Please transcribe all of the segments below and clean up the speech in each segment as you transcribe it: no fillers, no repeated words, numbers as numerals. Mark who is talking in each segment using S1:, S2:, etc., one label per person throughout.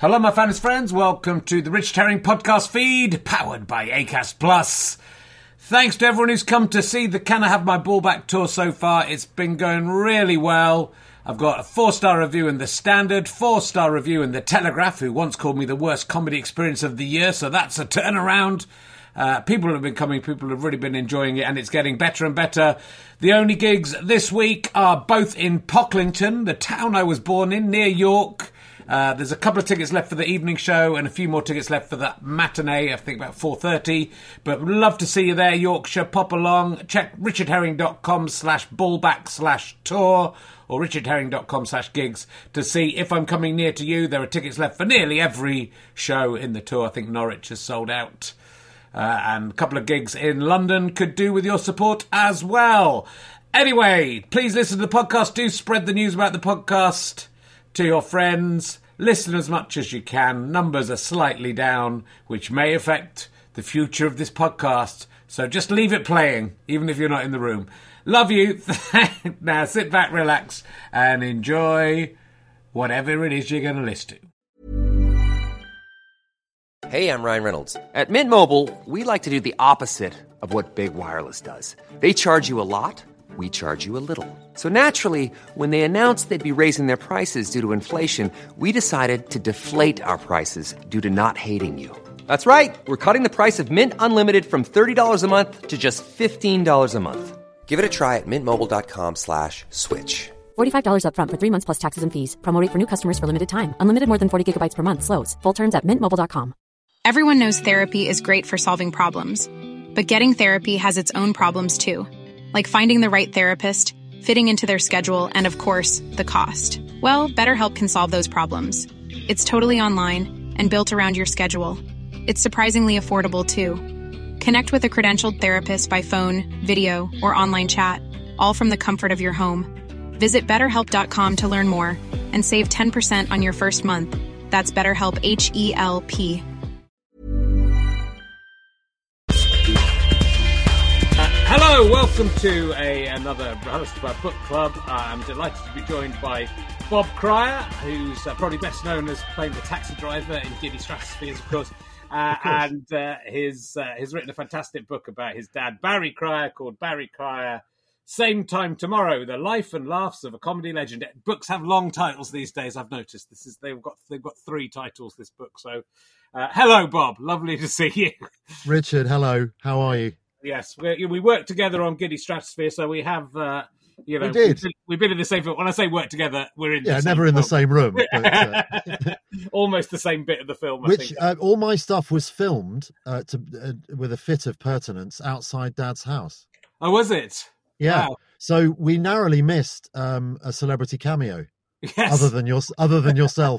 S1: Hello, my fans friends. Welcome to the Richard Herring podcast feed, powered by Acast Plus. Thanks to everyone who's come to see the Can I Have My Ball Back tour so far. It's been going really well. I've got a 4-star review in The Standard, 4-star review in The Telegraph, who once called me the worst comedy experience of the year, so that's a turnaround. People have been coming, people have really been enjoying it, and it's getting better and better. The only gigs this week are both in Pocklington, the town I was born in, near York. There's a couple of tickets left for the evening show and a few more tickets left for the matinee, I think about 4:30. But we'd love to see you there, Yorkshire. Pop along. Check richardherring.com/ballback/tour or richardherring.com/gigs to see if I'm coming near to you. There are tickets left for nearly every show in the tour. I think Norwich has sold out. And a couple of gigs in London could do with your support as well. Anyway, please listen to the podcast. Do spread the news about the podcast to your friends. Listen as much as you can. Numbers are slightly down, which may affect the future of this podcast. So just leave it playing, even if you're not in the room. Love you. Now sit back, relax, and enjoy whatever it is you're going to listen to.
S2: Hey, I'm Ryan Reynolds. At Mint Mobile, we like to do the opposite of what Big Wireless does. They charge you a lot. We charge you a little. So naturally, when they announced they'd be raising their prices due to inflation, we decided to deflate our prices due to not hating you. That's right. We're cutting the price of Mint Unlimited from $30 a month to just $15 a month. Give it a try at mintmobile.com/switch.
S3: $45 up front for 3 months plus taxes and fees. Promo rate for new customers for limited time. Unlimited more than 40 gigabytes per month slows. Full terms at mintmobile.com.
S4: Everyone knows therapy is great for solving problems. But getting therapy has its own problems too. Like finding the right therapist, fitting into their schedule, and of course, the cost. Well, BetterHelp can solve those problems. It's totally online and built around your schedule. It's surprisingly affordable too. Connect with a credentialed therapist by phone, video, or online chat, all from the comfort of your home. Visit BetterHelp.com to learn more and save 10% on your first month. That's BetterHelp, H-E-L-P.
S1: Hello, welcome to another host of our book club. I'm delighted to be joined by Bob Cryer, who's probably best known as playing the taxi driver in Giddy Stratospheres, of course. And he's written a fantastic book about his dad, Barry Cryer, called Barry Cryer, Same Time Tomorrow, The Life and Laughs of a Comedy Legend. Books have long titles these days, I've noticed. They've got 3 titles, this book. So, hello, Bob. Lovely to see you.
S5: Richard, hello. How are you?
S1: Yes, we worked together on Giddy Stratosphere, so we have,
S5: we did.
S1: We've been in the same film. When I say work together, we're in
S5: never in the same room. But,
S1: almost the same bit of the film, I think.
S5: All my stuff was filmed with a fit of pertinence outside Dad's house.
S1: Oh, was it?
S5: Yeah.
S1: Wow.
S5: So we narrowly missed a celebrity cameo.
S1: Yes.
S5: Other than yourself,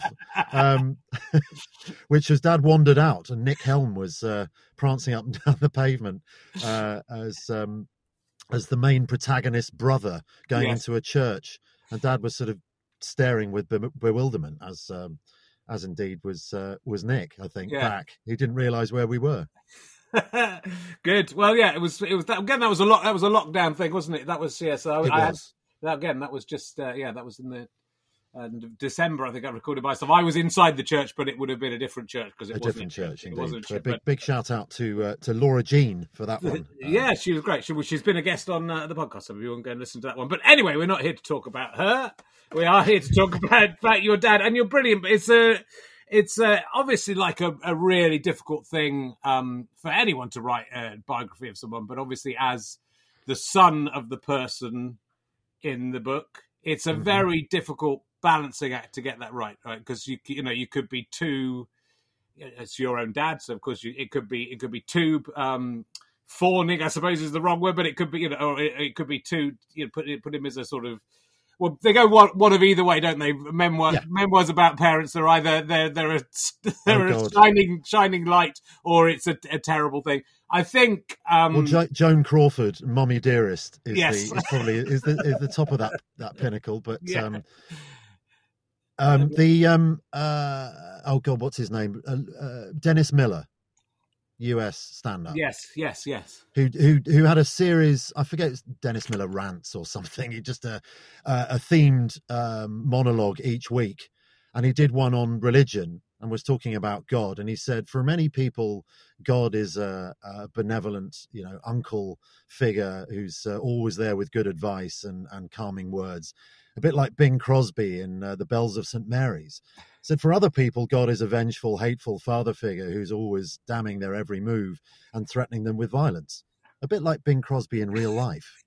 S5: which was Dad wandered out and Nick Helm was prancing up and down the pavement as the main protagonist's brother going into a church, and Dad was sort of staring with bewilderment, as indeed was Nick. I think back, he didn't realise where we were.
S1: Good. Well, yeah, it was that, again. That was a lockdown thing, wasn't it? That was that was just that was in the. And December, I think I recorded myself. I was inside the church, but it would have been a different church because it wasn't a church.
S5: Indeed. So big shout out to Laura Jean for that one.
S1: Yeah, she was great. She's been a guest on the podcast. So you want to go and listen to that one. But anyway, we're not here to talk about her. We are here to talk about your dad, and you're brilliant. But it's obviously like a really difficult thing for anyone to write a biography of someone. But obviously, as the son of the person in the book, it's a very difficult balancing act to get that right? Because you could be too. It's your own dad, so of course it could be too fawning, I suppose is the wrong word, but it could be or it could be too put him as a sort of. Well, they go one of either way, don't they? Memoirs about parents. They're either they're a shining light, or it's a terrible thing. I think.
S5: Joan Crawford, Mommy Dearest, is the top of that pinnacle. But what's his name? Dennis Miller, US stand-up.
S1: Yes.
S5: Who had a series? I forget. It's Dennis Miller Rants or something. He just a themed monologue each week, and he did one on religion. and was talking about God. And he said, for many people, God is a benevolent, uncle figure who's always there with good advice and calming words, a bit like Bing Crosby in The Bells of St. Mary's. Said for other people, God is a vengeful, hateful father figure who's always damning their every move and threatening them with violence. A bit like Bing Crosby in real life.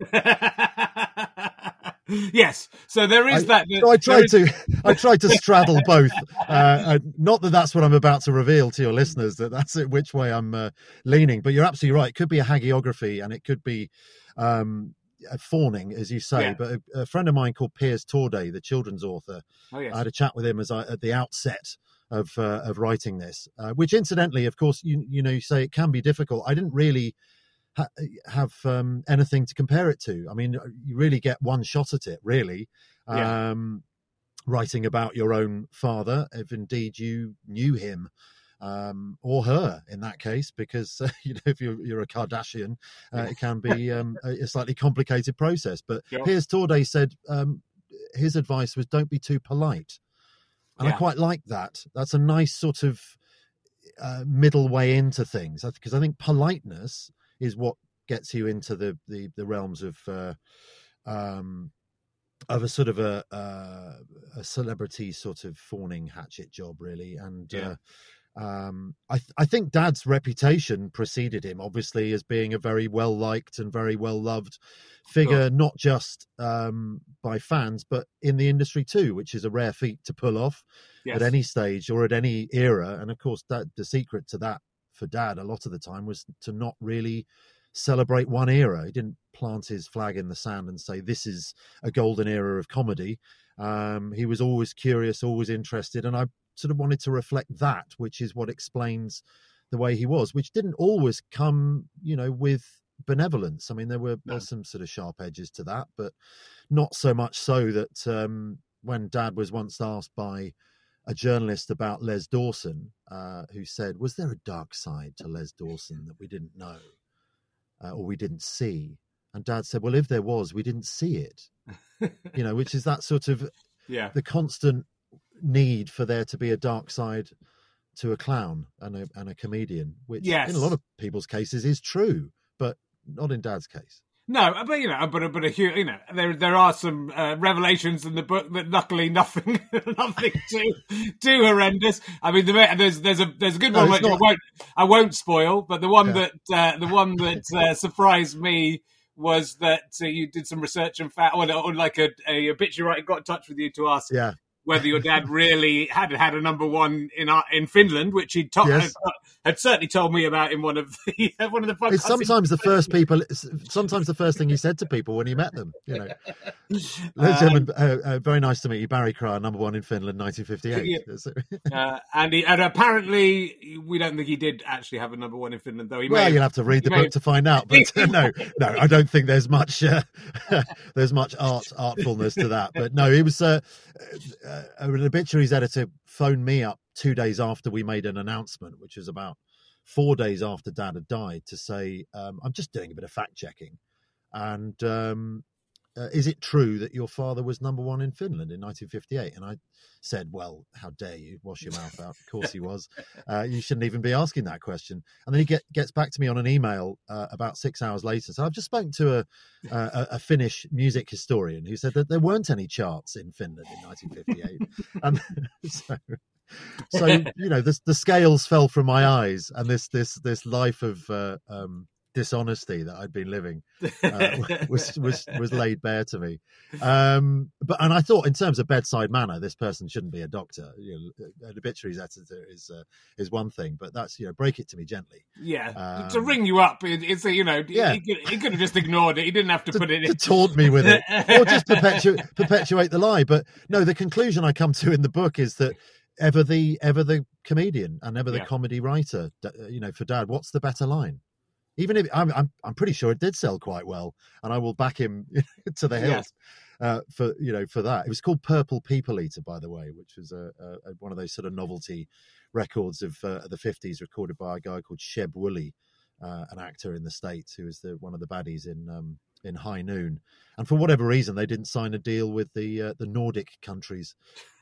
S1: Yes, so there is that.
S5: So I tried to straddle both. Not that that's what I'm about to reveal to your listeners, that that's it, which way I'm leaning. But you're absolutely right. It could be a hagiography, and it could be fawning, as you say. Yeah. But a friend of mine called Piers Torday, the children's author, I had a chat with him at the outset of writing this, which incidentally, of course, you say it can be difficult. I didn't really have anything to compare it to. I mean, you really get one shot at it, really. Yeah. Writing about your own father, if indeed you knew him, or her in that case, because if you're a Kardashian, it can be a slightly complicated process. But yeah. Piers Torday said his advice was don't be too polite, and I quite like that. That's a nice sort of middle way into things, because I think politeness is what gets you into the realms of a sort of a celebrity sort of fawning hatchet job, really. And I think Dad's reputation preceded him, obviously, as being a very well liked and very well loved figure, sure. Not just by fans, but in the industry too, which is a rare feat to pull off at any stage or at any era. And of course, the secret to that for Dad a lot of the time was to not really celebrate one era. He didn't plant his flag in the sand and say this is a golden era of comedy. He was always curious, always interested, and I sort of wanted to reflect that, which is what explains the way he was, which didn't always come with benevolence. I mean, there's some sort of sharp edges to that, but not so much so that when Dad was once asked by a journalist about Les Dawson, who said, was there a dark side to Les Dawson that we didn't know or we didn't see? And Dad said, well, if there was, we didn't see it. Which is that sort of the constant need for there to be a dark side to a clown and a comedian, which in a lot of people's cases is true, but not in Dad's case. No,
S1: but there are some revelations in the book that luckily nothing too horrendous. I mean, there's a good one which I won't spoil, but the one that surprised me was that you did some research and fact, or like a obituary writer got in touch with you to ask whether your dad really had a number one in Finland, which he had certainly told me about in one of the podcasts.
S5: It's sometimes the first thing he said to people when he met them. Very nice to meet you, Barry Cryer, number one in Finland, 1958.
S1: And apparently, we don't think he did actually have a number one in Finland, though.
S5: You'll have to read the book to find out. But no, I don't think there's much artfulness to that. But no, it was an obituaries editor phoned me up 2 days after we made an announcement, which was about 4 days after Dad had died, to say, I'm just doing a bit of fact checking. And is it true that your father was number one in Finland in 1958? And I said, well, how dare you? Wash your mouth out. Of course he was. You shouldn't even be asking that question. And then he gets back to me on an email about 6 hours later. So I've just spoken to a Finnish music historian who said that there weren't any charts in Finland in 1958. And so the scales fell from my eyes, and this life of dishonesty that I'd been living was laid bare to me. And I thought, in terms of bedside manner, this person shouldn't be a doctor. An obituaries editor is one thing, but that's break it to me gently.
S1: To ring you up, he could have just ignored it. He didn't have to put it in.
S5: To taunt me with it, or just perpetuate the lie. But no, the conclusion I come to in the book is that ever the comedian and ever the comedy writer, for Dad, what's the better line? Even if I'm pretty sure it did sell quite well, and I will back him to the hilt for that. It was called Purple People Eater, by the way, which was one of those sort of novelty records of the 50s, recorded by a guy called Sheb Woolley, an actor in the States who was one of the baddies in in High Noon. And for whatever reason, they didn't sign a deal with the Nordic countries,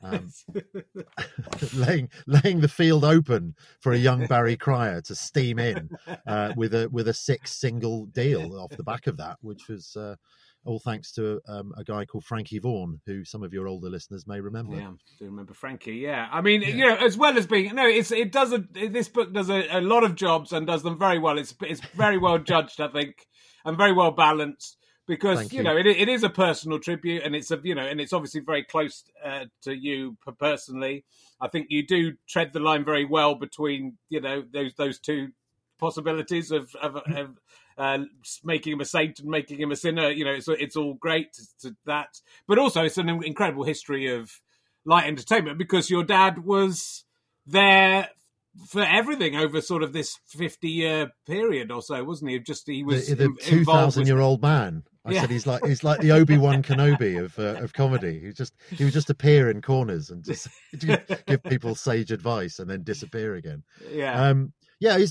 S5: laying the field open for a young Barry Cryer to steam in with a 6 single deal off the back of that, which was all thanks to a guy called Frankie Vaughan, who some of your older listeners may remember.
S1: Yeah, I do remember Frankie. Yeah, I mean, as well as being this book does a lot of jobs and does them very well. It's very well judged, I think, and very well balanced. Because it is a personal tribute, and it's and it's obviously very close to you personally. I think you do tread the line very well between those two possibilities of making him a saint and making him a sinner. It's all great to that, but also it's an incredible history of light entertainment because your dad was there for everything over sort of this 50-year period or so, wasn't he? He was
S5: the 2,000-year-old man. I said he's like the Obi-Wan Kenobi of comedy. He would just appear in corners and just give people sage advice and then disappear again.
S1: Yeah.
S5: His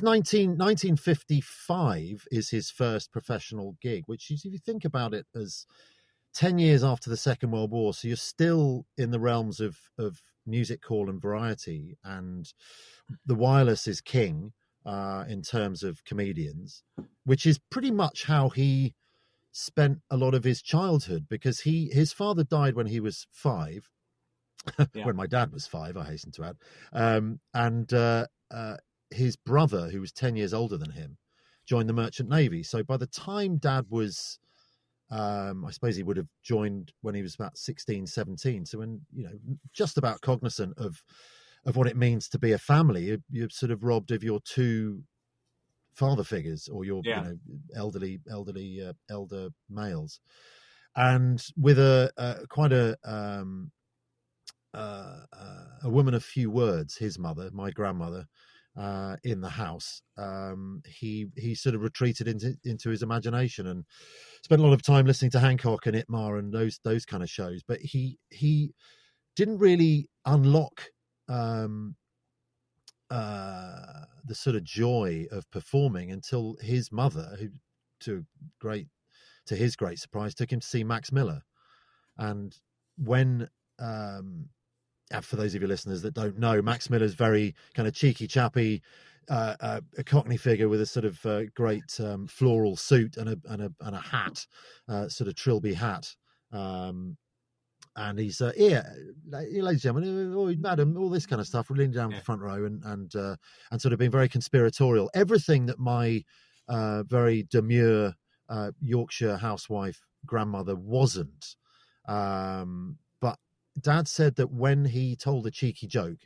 S5: 1955 is his first professional gig, which if you think about it as 10 years after the Second World War, so you're still in the realms of music hall and variety, and the wireless is king in terms of comedians, which is pretty much how he spent a lot of his childhood, because his father died when he was 5, when my dad was 5, I hasten to add, and his brother, who was 10 years older than him, joined the Merchant Navy. So by the time Dad was I suppose he would have joined when he was about 16, 17. So when, just about cognizant of what it means to be a family, you're sort of robbed of your 2 father figures or your elder males. And with a woman of few words, his mother, my grandmother, in the house, he sort of retreated into his imagination and spent a lot of time listening to Hancock and Itmar and those kind of shows. But he didn't really unlock the sort of joy of performing until his mother, who to his great surprise, took him to see Max Miller. And when for those of your listeners that don't know, Max Miller's very kind of cheeky chappy, a Cockney figure with a sort of great floral suit and a hat, sort of Trilby hat, and he's ladies and gentlemen, oh, madam, all this kind of stuff, leaning down the front row and sort of being very conspiratorial. Everything that my very demure Yorkshire housewife grandmother wasn't. But Dad said that when he told a cheeky joke,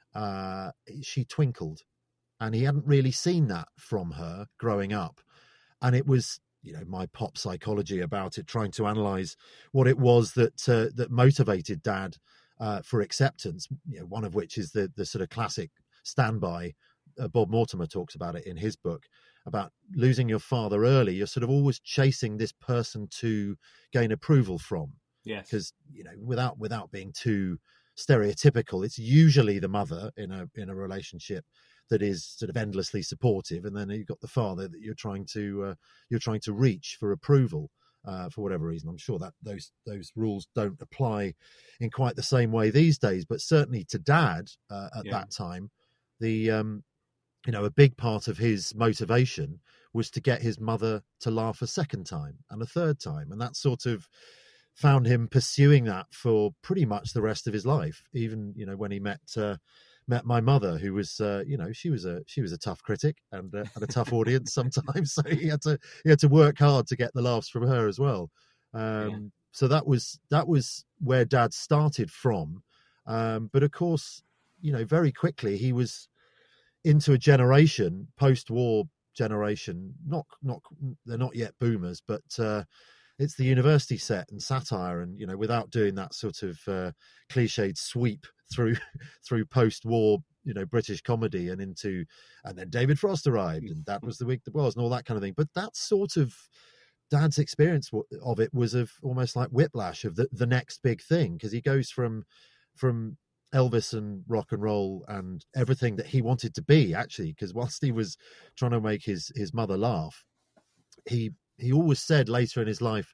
S5: she twinkled, and he hadn't really seen that from her growing up. And it was, my pop psychology about it, trying to analyze what it was that motivated Dad for acceptance. One of which is the sort of classic standby. Bob Mortimer talks about it in his book about losing your father early. You're sort of always chasing this person to gain approval from.
S1: Yes.
S5: Because, without being too stereotypical, it's usually the mother in a relationship that is sort of endlessly supportive, and then you've got the father that you're trying to reach for approval for whatever reason. I'm sure that those rules don't apply in quite the same way these days, but certainly to Dad at that time, the a big part of his motivation was to get his mother to laugh a second time and a third time, and that sort of found him pursuing that for pretty much the rest of his life. Even when he met my mother, who was she was a tough critic and a tough audience sometimes, so he had to work hard to get the laughs from her as well. So that was where Dad started from, but of course, very quickly he was into a generation, post-war generation, not they're not yet boomers, but it's the university set and satire, and without doing that sort of cliched sweep through post-war British comedy and then David Frost arrived and that was the week that was and all that kind of thing. But that sort of Dad's experience of it was of almost like whiplash of the next big thing, because he goes from Elvis and rock and roll and everything that he wanted to be, actually, because whilst he was trying to make his mother laugh, he he always said later in his life,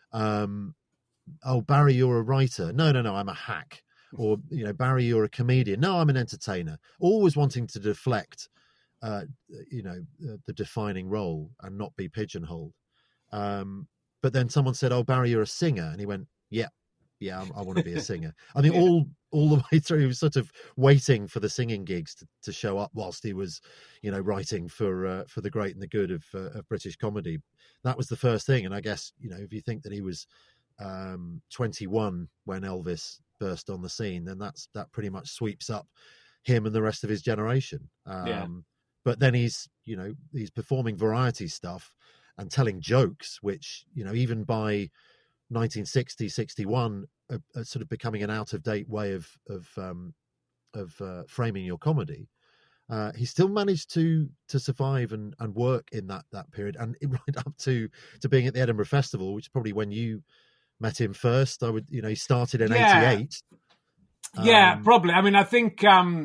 S5: "Oh, Barry, you're a writer." No, I'm a hack. Or, Barry, you're a comedian. No, I'm an entertainer. Always wanting to deflect, the defining role and not be pigeonholed. But then someone said, "Oh, Barry, you're a singer," and he went, "Yeah, I want to be a singer." I mean, all the way through, he was sort of waiting for the singing gigs to show up whilst he was, writing for the great and the good of British comedy. That was the first thing, and I guess if you think that he was 21 when Elvis burst on the scene, then that pretty much sweeps up him and the rest of his generation. But then he's performing variety stuff and telling jokes, which even by 1960, 61, are sort of becoming an out of date way of framing your comedy. He still managed to survive and work in that period, and right up to being at the Edinburgh Festival, which is probably when you met him first. He started in 88.
S1: Yeah, probably. I mean, I think,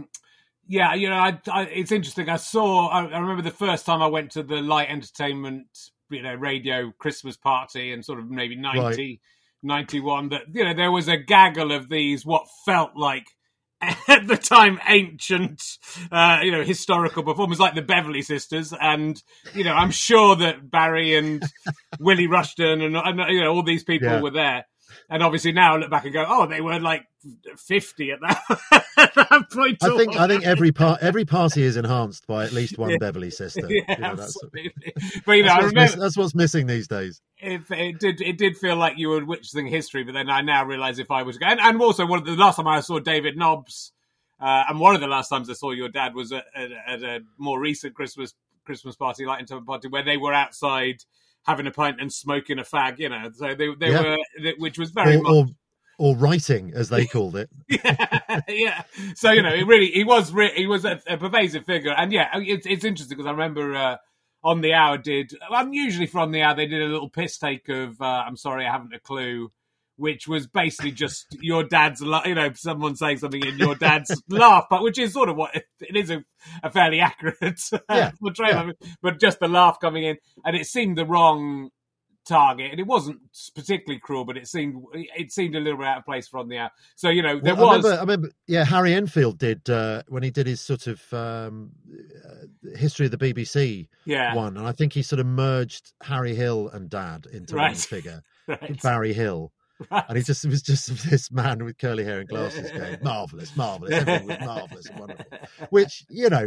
S1: it's interesting. I remember the first time I went to the Light Entertainment, radio Christmas party in sort of maybe 90, 91, that, there was a gaggle of these, what felt like, at the time, ancient, historical performers like the Beverly Sisters. And, I'm sure that Barry and Willie Rushton and all these people were there. And obviously now I look back and go, oh, they were like 50 at that point.
S5: I think every party is enhanced by at least one Beverly sister.
S1: Yeah, absolutely. But I remember
S5: that's what's missing these days.
S1: It did feel like you were witnessing history, but then I now realise if I was going, and also the last time I saw David Nobbs, and one of the last times I saw your dad was at a more recent Christmas party, Light Entertainment party, where they were outside having a pint and smoking a fag, So they were, which was very much.
S5: Or writing, as they called it.
S1: yeah. So he was a pervasive figure, and it's interesting because I remember On the Hour unusually for On the Hour they did a little piss take of I'm sorry I haven't a clue, which was basically just your dad's, someone saying something in your dad's laugh, but which is sort of what it is a fairly accurate portrayal of it, but just the laugh coming in, and it seemed the wrong target, and it wasn't particularly cruel, but it seemed a little bit out of place for On the Hour. So I
S5: remember, Harry Enfield did when he did his sort of history of the BBC one, and I think he sort of merged Harry Hill and Dad into one figure, Barry Hill. Right. And it was just this man with curly hair and glasses going, marvellous, everything was marvellous and wonderful, which,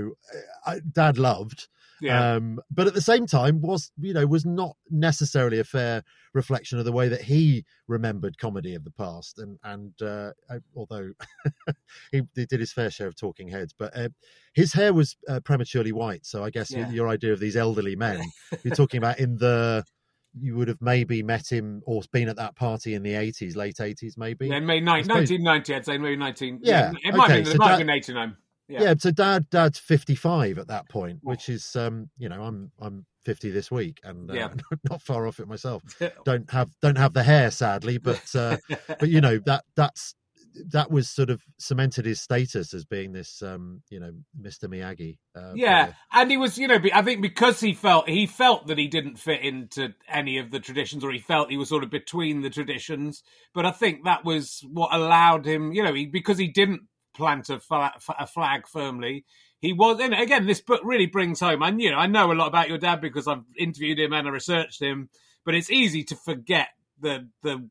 S5: Dad loved. Yeah. But at the same time was not necessarily a fair reflection of the way that he remembered comedy of the past. And although he did his fair share of talking heads, but his hair was prematurely white. So I guess your idea of these elderly men you're talking about you would have maybe met him or been at that party in the 80s, late 80s, maybe.
S1: Yeah, 1990, I'd say, maybe 19. Yeah, it might have been 89.
S5: Yeah, so Dad's 55 at that point, which is, I'm 50 this week, and not far off it myself. Don't have the hair, sadly, but that was sort of cemented his status as being this, Mr. Miyagi.
S1: And he was, I think because he felt that he didn't fit into any of the traditions, or he felt he was sort of between the traditions. But I think that was what allowed him, because he didn't plant a flag firmly. He was, and again, this book really brings home. And I know a lot about your dad because I've interviewed him and I researched him. But it's easy to forget the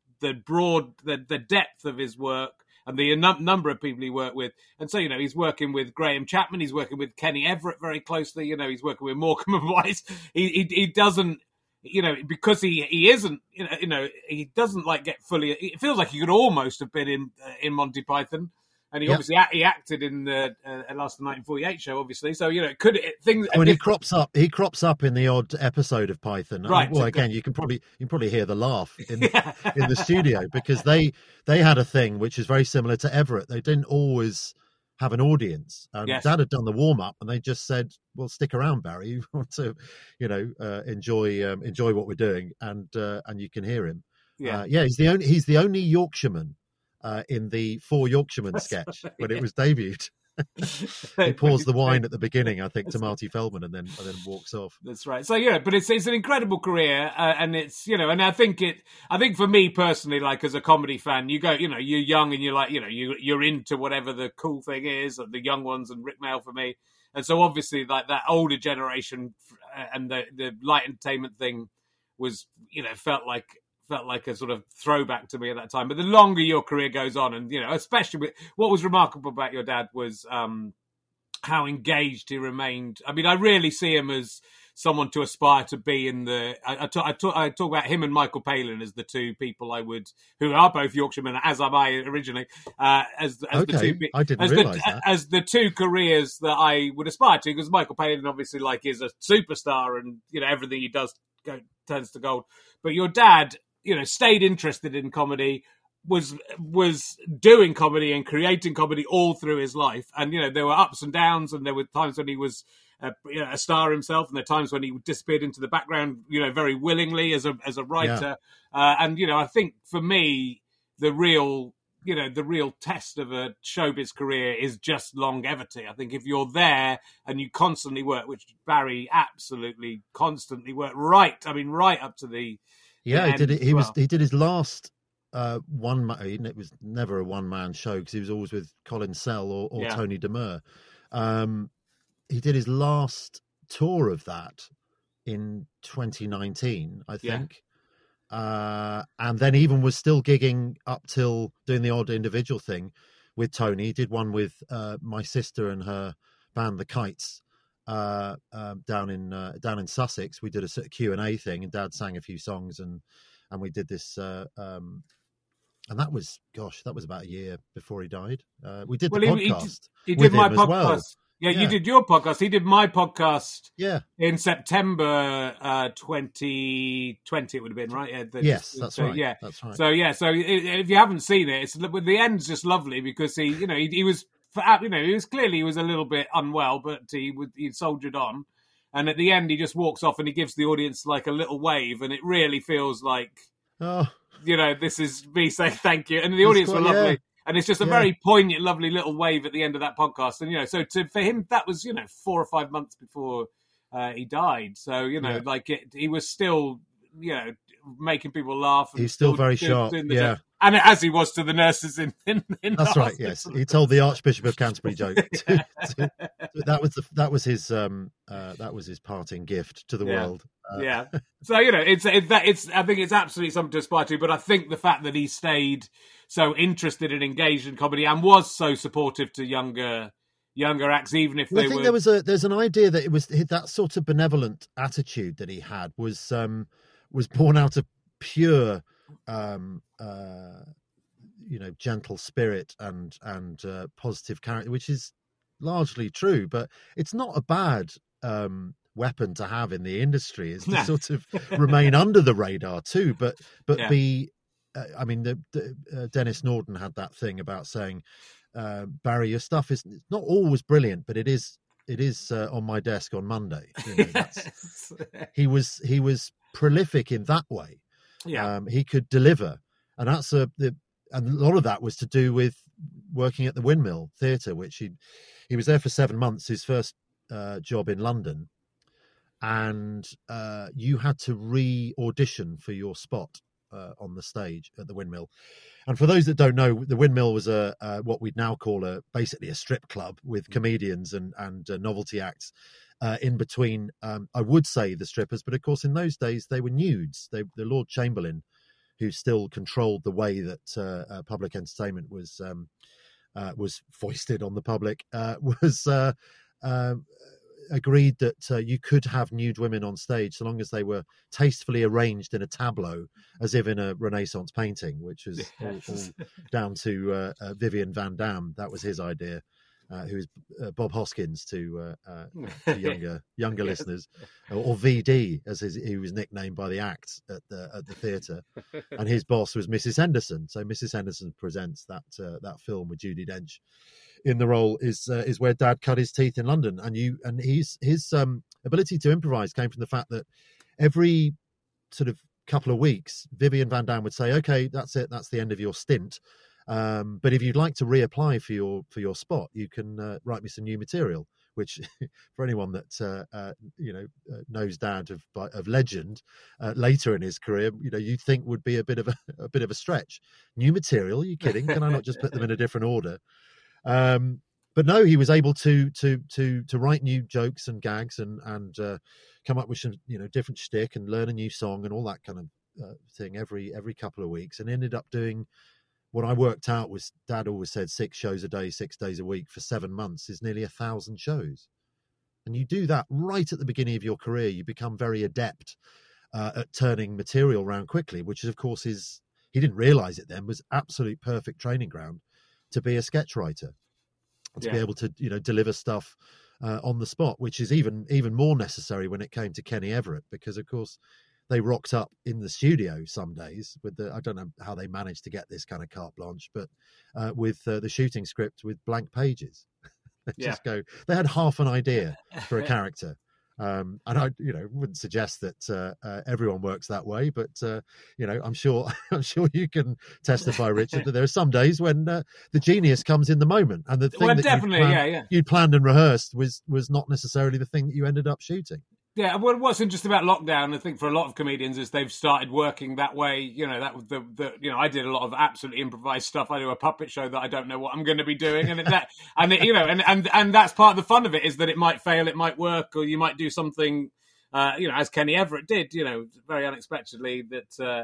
S1: depth of his work and the number of people he worked with. And so, he's working with Graham Chapman, he's working with Kenny Everett very closely, he's working with Morecambe and Wise. He doesn't, because he isn't, he doesn't like get fully, it feels like he could almost have been in Monty Python. And he obviously he acted in the last 1948 show, obviously. So
S5: he crops up in the odd episode of Python. Right. Well, again, you can probably hear the laugh in the studio because they had a thing which is very similar to Everett. They didn't always have an audience. Dad had done the warm up, and they just said, "Well, stick around, Barry. You want to, enjoy what we're doing," and you can hear him. He's the only Yorkshireman. In the Four Yorkshiremen sketch when it was debuted. He pours the wine at the beginning, I think, to Marty Feldman, and then walks off.
S1: That's right. So yeah, but it's an incredible career, and it's and I think for me personally, like as a comedy fan, you go, you're young and you're like, you're into whatever the cool thing is, the young ones, and Rick Mail for me, and so obviously like that older generation and the light entertainment thing was felt like a sort of throwback to me at that time. But the longer your career goes on, and especially with what was remarkable about your dad was how engaged he remained. I mean, I really see him as someone to aspire to be in the. I talk about him and Michael Palin as the two people who are both Yorkshiremen, as am I originally. As the two,
S5: I didn't realise that.
S1: As the two careers that I would aspire to, because Michael Palin obviously is a superstar, and everything he does turns to gold. But your dad, stayed interested in comedy, was doing comedy and creating comedy all through his life. And, there were ups and downs, and there were times when he was a star himself, and there were times when he disappeared into the background, very willingly as a writer. Yeah. And, I think for me, the real test of a showbiz career is just longevity. I think if you're there and you constantly work, which Barry absolutely constantly worked, right up to the...
S5: Yeah, he did his last one man. It was never a one man show because he was always with Colin Sell or Tony Demure. He did his last tour of that in 2019, I think. Yeah. And then even was still gigging up till doing the odd individual thing with Tony. He did one with my sister and her band, The Kites. Down in Sussex, we did a sort of Q&A thing, and Dad sang a few songs, and we did this, and that was about a year before he died. We did the podcast.
S1: He did my podcast.
S5: Well.
S1: Yeah, you did your podcast. He did my podcast.
S5: Yeah,
S1: in September 2020, it would have been, right?
S5: Yes, that's right.
S1: Yeah,
S5: that's right.
S1: So if you haven't seen it, the end's just lovely because he was. He was a little bit unwell, but he soldiered on, and at the end he just walks off and he gives the audience like a little wave, and it really feels like, this is me saying thank you, and the audience were lovely, and it's just a very poignant, lovely little wave at the end of that podcast, and so for him that was 4 or 5 months before he died, so he was still making people laugh. And
S5: he's still very sharp, yeah.
S1: And as he was to the nurses in
S5: that's right. Yes, he told the Archbishop of Canterbury joke. That was his parting gift to the world.
S1: Yeah. So it's I think it's absolutely something to aspire to. But I think the fact that he stayed so interested and engaged in comedy and was so supportive to younger acts, even if they were. I think
S5: there's an idea that it was that sort of benevolent attitude that he had was born out of pure. Gentle spirit and positive character, which is largely true, but it's not a bad weapon to have in the industry. Is to sort of remain under the radar too, but be. Dennis Norden had that thing about saying, Barry, your stuff is not always brilliant, but it is on my desk on Monday. He was prolific in that way.
S1: Yeah,
S5: he could deliver, and that's and a lot of that was to do with working at the Windmill Theatre, which he was there for 7 months, his first job in London, and you had to re-audition for your spot on the stage at the Windmill. And for those that don't know, the Windmill was what we'd now call basically a strip club with comedians and novelty acts. In between, I would say the strippers, but of course in those days they were nudes. The Lord Chamberlain, who still controlled the way that public entertainment was foisted on the public, was agreed that you could have nude women on stage so long as they were tastefully arranged in a tableau, as if in a Renaissance painting, which was all down to Vivian Van Damme. That was his idea. Who is Bob Hoskins to younger listeners, or VD as he was nicknamed by the acts at the theatre, and his boss was Mrs. Henderson. So Mrs. Henderson presents that film with Judi Dench in the role is where Dad cut his teeth in London, and his ability to improvise came from the fact that every sort of couple of weeks Vivian Van Damme would say, "Okay, that's it, that's the end of your stint." But if you'd like to reapply for your spot, you can write me some new material. Which, for anyone that knows Dad of legend, later in his career, you'd think would be a bit of a stretch. New material? Are you kidding? Can I not just put them in a different order? But no, he was able to write new jokes and gags and come up with some different shtick and learn a new song and all that kind of thing every couple of weeks, and ended up doing what I worked out was Dad always said 6 shows a day, 6 days a week for 7 months is nearly 1,000 shows. And you do that right at the beginning of your career, you become very adept at turning material around quickly, which of course he didn't realize it then, was absolute perfect training ground to be a sketch writer, to be able to, deliver stuff on the spot, which is even more necessary when it came to Kenny Everett, because of course they rocked up in the studio some days with I don't know how they managed to get this kind of carte blanche, but with the shooting script with blank pages. They had half an idea for a character. And I, wouldn't suggest that everyone works that way, but I'm sure you can testify, Richard, that there are some days when the genius comes in the moment, and the thing you'd planned and rehearsed was not necessarily the thing that you ended up shooting.
S1: Yeah, well, what's interesting about lockdown, I think, for a lot of comedians, is they've started working that way. I did a lot of absolutely improvised stuff. I do a puppet show that I don't know what I'm going to be doing, and that's part of the fun of it, is that it might fail, it might work, or you might do something, as Kenny Everett did, very unexpectedly, that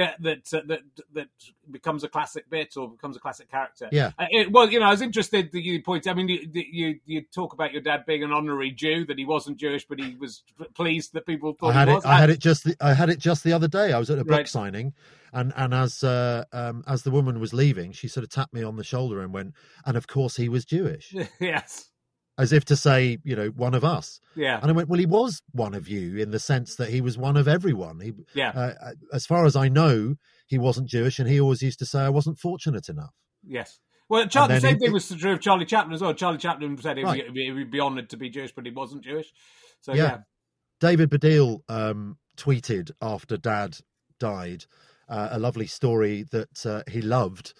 S1: becomes a classic bit or becomes a classic character.
S5: Yeah.
S1: I was interested that you point. I mean, you talk about your dad being an honorary Jew, that he wasn't Jewish, but he was pleased that people thought he was. I had
S5: it just the other day. I was at a book signing, and as the woman was leaving, she sort of tapped me on the shoulder and went, "And of course he was Jewish."
S1: Yes.
S5: As if to say, one of us.
S1: Yeah.
S5: And I went, well, he was one of you in the sense that he was one of everyone. As far as I know, he wasn't Jewish, and he always used to say I wasn't fortunate enough.
S1: Yes. Well, the same thing was true of Charlie Chaplin as well. Charlie Chaplin said he would be honoured to be Jewish, but he wasn't Jewish. So, yeah.
S5: David Baddiel tweeted after Dad died a lovely story that he loved,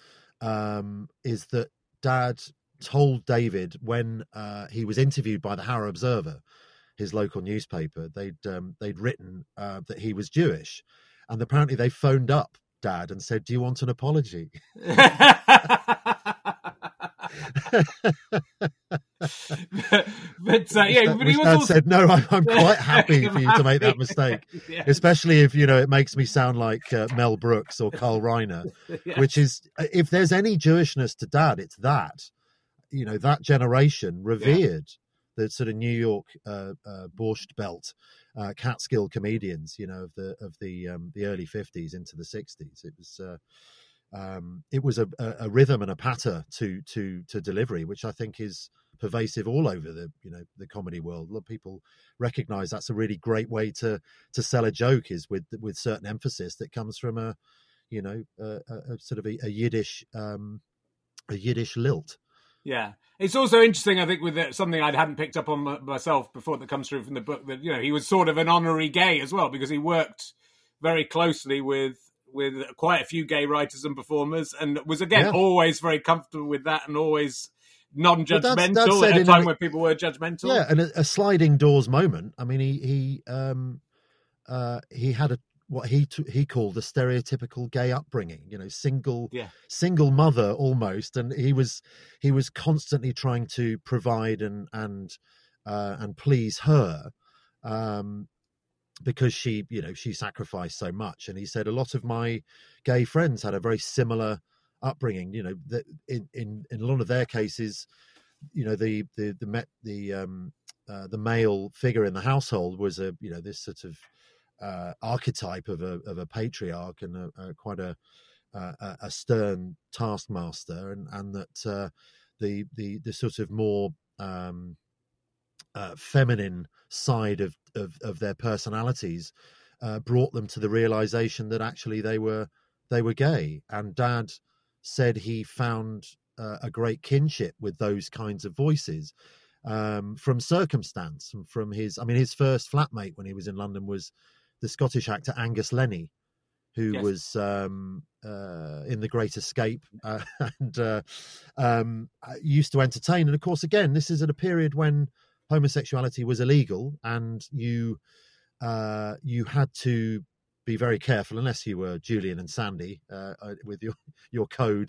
S5: is that Dad told David when he was interviewed by the Harrow Observer, his local newspaper, they'd written that he was Jewish, and apparently they phoned up Dad and said, "Do you want an apology?" But he was also said, "No, I'm quite happy for you to make that mistake, especially if it makes me sound like Mel Brooks or Carl Reiner," which is, if there's any Jewishness to Dad, it's that. That generation revered the sort of New York Borscht Belt Catskill comedians, of the early 50s into the 60s. It was a rhythm and a patter to delivery, which I think is pervasive all over the comedy world. A lot of people recognise that's a really great way to sell a joke, is with certain emphasis that comes from a sort of a Yiddish lilt.
S1: Yeah. It's also interesting, I think, with something I hadn't picked up on myself before that comes through from the book, that, he was sort of an honorary gay as well, because he worked very closely with quite a few gay writers and performers, and was, again, always very comfortable with that, and always non-judgmental at a time where people were judgmental.
S5: Yeah, and a sliding doors moment. I mean, he had what he called a stereotypical gay upbringing, single mother almost, and he was constantly trying to provide and please her, because she sacrificed so much. And he said a lot of my gay friends had a very similar upbringing. That in a lot of their cases, the male figure in the household was this sort of archetype of a patriarch and quite a stern taskmaster, and that the sort of more feminine side of their personalities brought them to the realization that actually they were gay. And Dad said he found a great kinship with those kinds of voices from circumstance, and from his first flatmate when he was in London was the Scottish actor Angus Lenny, who
S1: Yes.
S5: was in The Great Escape, and used to entertain. And of course, again, this is at a period when homosexuality was illegal, and you had to be very careful, unless you were Julian and Sandy with your code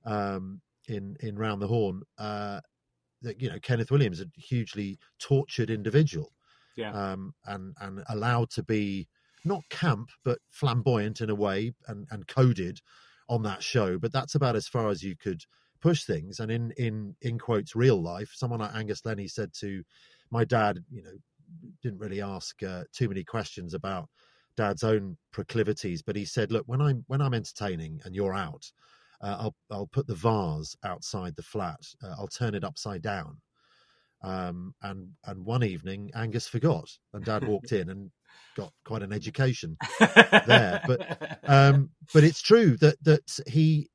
S5: in Round the Horn. That Kenneth Williams, a hugely tortured individual, and allowed to be not camp but flamboyant in a way, and coded on that show. But that's about as far as you could push things. And in quotes real life, someone like Angus Lenny said to my dad, didn't really ask too many questions about Dad's own proclivities, but he said, look, when I'm entertaining and you're out, I'll put the vase outside the flat. I'll turn it upside down. And one evening Angus forgot, and Dad walked in and got quite an education there. But it's true that he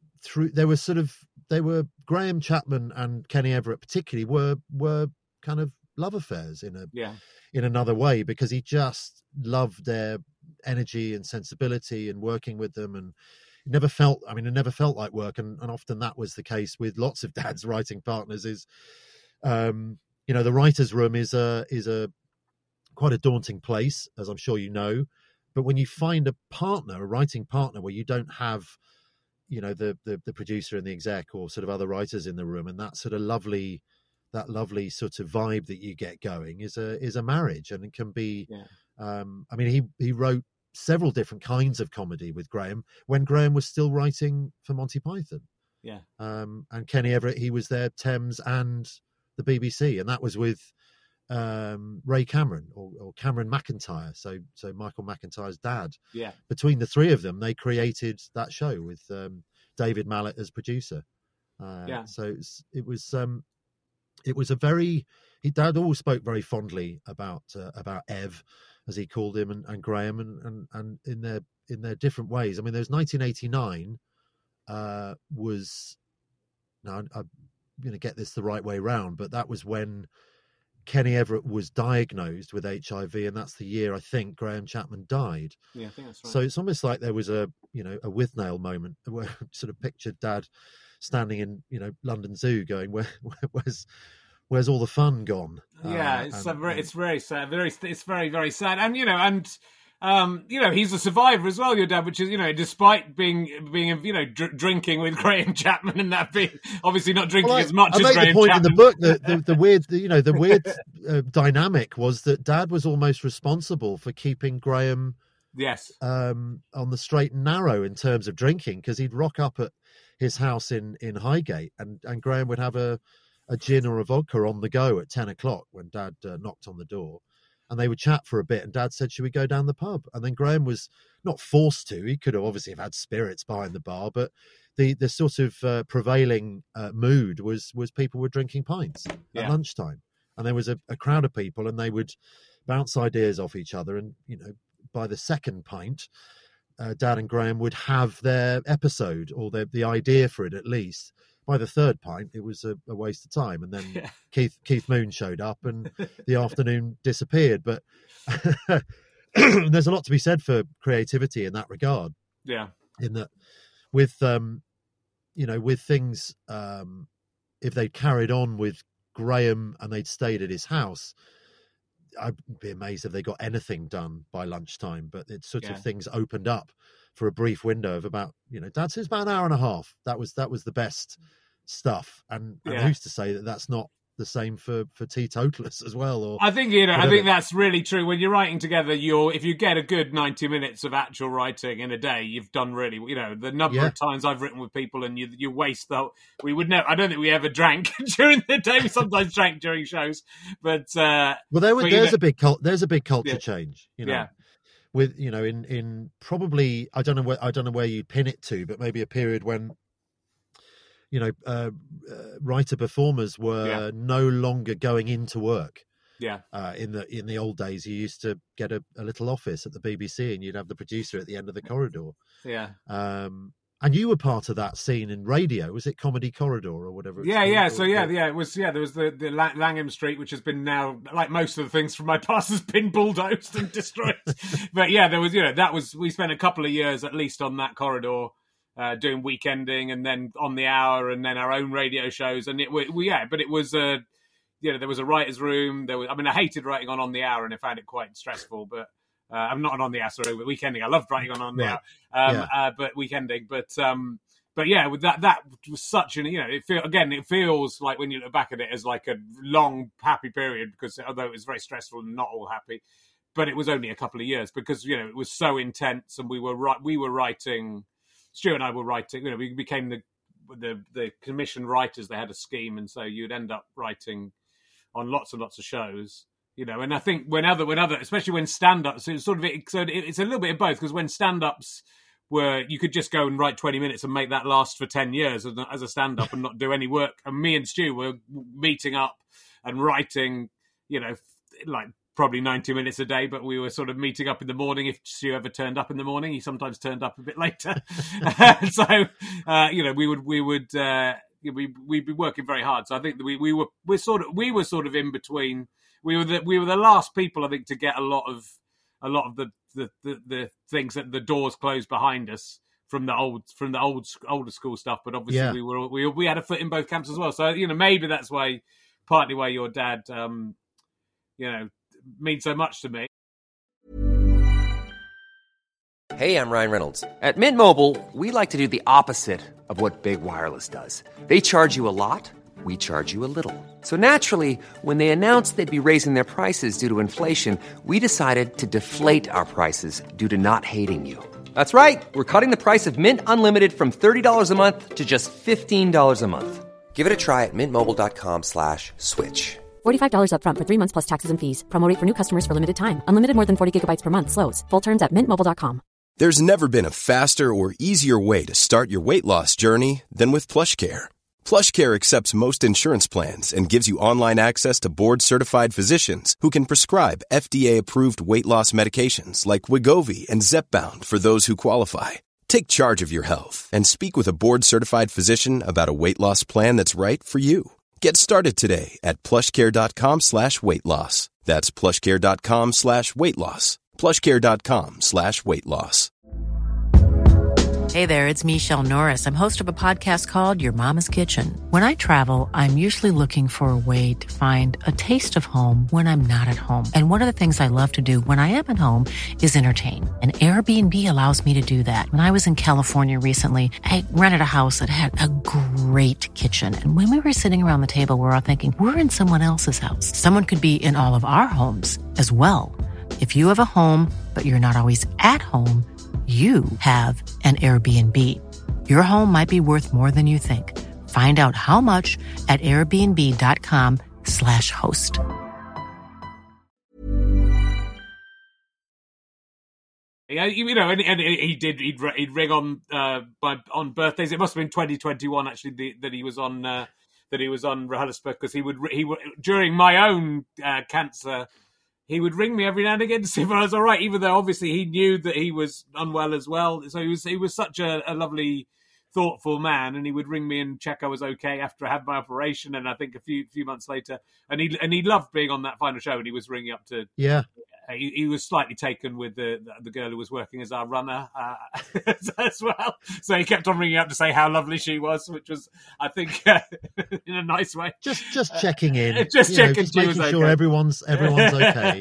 S5: they were Graham Chapman and Kenny Everett particularly were kind of love affairs in another way, because he just loved their energy and sensibility and working with them, and it never felt like work. And often that was the case with lots of Dad's writing partners. Is the writer's room is a quite a daunting place, as I'm sure you know. But when you find a writing partner, where you don't have the producer and the exec or sort of other writers in the room, and that lovely sort of vibe that you get going, is a marriage. And it can be he wrote several different kinds of comedy with Graham when Graham was still writing for Monty Python. And Kenny Everett, he was there, Thames and the BBC, and that was with Ray Cameron or Cameron McIntyre, so Michael McIntyre's dad. Between the three of them, they created that show with David Mallet as producer. So it was a very, Dad always spoke very fondly about Ev, as he called him, and Graham, and in their different ways. I mean, there's 1989 was, now I'm going to get this the right way round, but that was when Kenny Everett was diagnosed with HIV, and that's the year I think Graham Chapman died.
S1: I think that's right.
S5: So it's almost like there was a Withnail moment where I sort of pictured Dad standing in London Zoo, going, where's all the fun gone?
S1: It's very sad. It's very, very sad. And he's a survivor as well, your dad, which is, despite being drinking with Graham Chapman, and that being obviously not drinking as much as Graham Chapman. I made the point in the book that the weird dynamic was that Dad was almost responsible for keeping Graham on the straight and narrow in terms of drinking, because he'd rock up at his house in Highgate, and Graham would have a gin or a vodka on the go at 10 o'clock when Dad knocked on the door. And they would chat for a bit, and Dad said, should we go down the pub? And then Graham was not forced to. He could have obviously had spirits behind the bar, but the sort of prevailing mood was people were drinking pints at lunchtime. And there was a crowd of people, and they would bounce ideas off each other. And, by the second pint, Dad and Graham would have their episode, or the idea for it at least. By the third pint, it was a waste of time. And then Keith Moon showed up, and the afternoon disappeared. But there's a lot to be said for creativity in that regard. Yeah.
S5: In that, with with things, if they'd carried on with Graham and they'd stayed at his house, I'd be amazed if they got anything done by lunchtime. But it's sort of things opened up for a brief window of about, Dad says about an hour and a half. That was the best stuff. And who's to say that that's not the same for teetotalers as well? Or
S1: I think I think that's really true. When you're writing together, if you get a good 90 minutes of actual writing in a day, you've done really. The number of times I've written with people, and you waste the. We would never. I don't think we ever drank during the day. We sometimes drank during shows, but
S5: there's a big culture change. With in probably I don't know where you'd pin it to, but maybe a period when writer performers were no longer going into work. In the old days, you used to get a little office at the BBC, and you'd have the producer at the end of the corridor. And you were part of that scene in radio. Was it Comedy Corridor or whatever?
S1: Yeah. It was. Yeah, there was the Langham Street, which has been now, like most of the things from my past, has been bulldozed and destroyed. But yeah, there was. We spent a couple of years at least on that corridor, doing weekending, and then on the hour, and then our own radio shows. And but it was. There was a writer's room. I hated writing on the hour, and I found it quite stressful. But I'm not on the hour, sorry, but weekending. I loved writing on the hour, but weekending. But yeah, with that was such an it feels like when you look back at it as like a long happy period, because although it was very stressful and not all happy, but it was only a couple of years because it was so intense, and we were writing. Stu and I were writing. We became the commission writers. They had a scheme, and so you'd end up writing on lots and lots of shows. And I think when other, especially when stand-ups, it's a little bit of both, because when stand-ups were, you could just go and write 20 minutes and make that last for 10 years as a stand-up and not do any work. And me and Stu were meeting up and writing, like probably 90 minutes a day, but we were sort of meeting up in the morning. If Stu ever turned up in the morning, he sometimes turned up a bit later. We'd be working very hard. So I think that we were sort of in between. We were the last people, I think, to get a lot of the things that the doors closed behind us from the older school stuff. But obviously we had a foot in both camps as well. So maybe that's partly why your dad means so much to me.
S2: Hey, I'm Ryan Reynolds. At Mint Mobile, we like to do the opposite of what Big Wireless does. They charge you a lot. We charge you a little. So naturally, when they announced they'd be raising their prices due to inflation, we decided to deflate our prices due to not hating you. That's right. We're cutting the price of Mint Unlimited from $30 a month to just $15 a month. Give it a try at mintmobile.com/switch.
S3: $45 up front for 3 months plus taxes and fees. Promo rate for new customers for limited time. Unlimited more than 40 gigabytes per month. Slows full terms at mintmobile.com.
S6: There's never been a faster or easier way to start your weight loss journey than with PlushCare. PlushCare accepts most insurance plans and gives you online access to board-certified physicians who can prescribe FDA-approved weight loss medications like Wegovy and Zepbound for those who qualify. Take charge of your health and speak with a board-certified physician about a weight loss plan that's right for you. Get started today at plushcare.com/weight-loss. That's plushcare.com/weight-loss. plushcare.com/weight-loss.
S7: Hey there, it's Michelle Norris. I'm host of a podcast called Your Mama's Kitchen. When I travel, I'm usually looking for a way to find a taste of home when I'm not at home. And one of the things I love to do when I am at home is entertain. And Airbnb allows me to do that. When I was in California recently, I rented a house that had a great kitchen. And when we were sitting around the table, we were all thinking, we're in someone else's house. Someone could be in all of our homes as well. If you have a home, but you're not always at home, you have an Airbnb. Your home might be worth more than you think. Find out how much at airbnb.com/host.
S1: Yeah, and he'd ring on birthdays. It must have been 2021 actually that he was on Rehearsal, because he would during my own cancer. He would ring me every now and again to see if I was all right, even though obviously he knew that he was unwell as well. So he was such a lovely, thoughtful man, and he would ring me and check I was okay after I had my operation, and I think a few months later. And he loved being on that final show, and he was ringing up to.
S5: Yeah.
S1: He was slightly taken with the girl who was working as our runner as well. So he kept on ringing up to say how lovely she was, which was, I think, in a nice way.
S5: Just checking in.
S1: Just checking she was
S5: making sure
S1: okay.
S5: everyone's okay.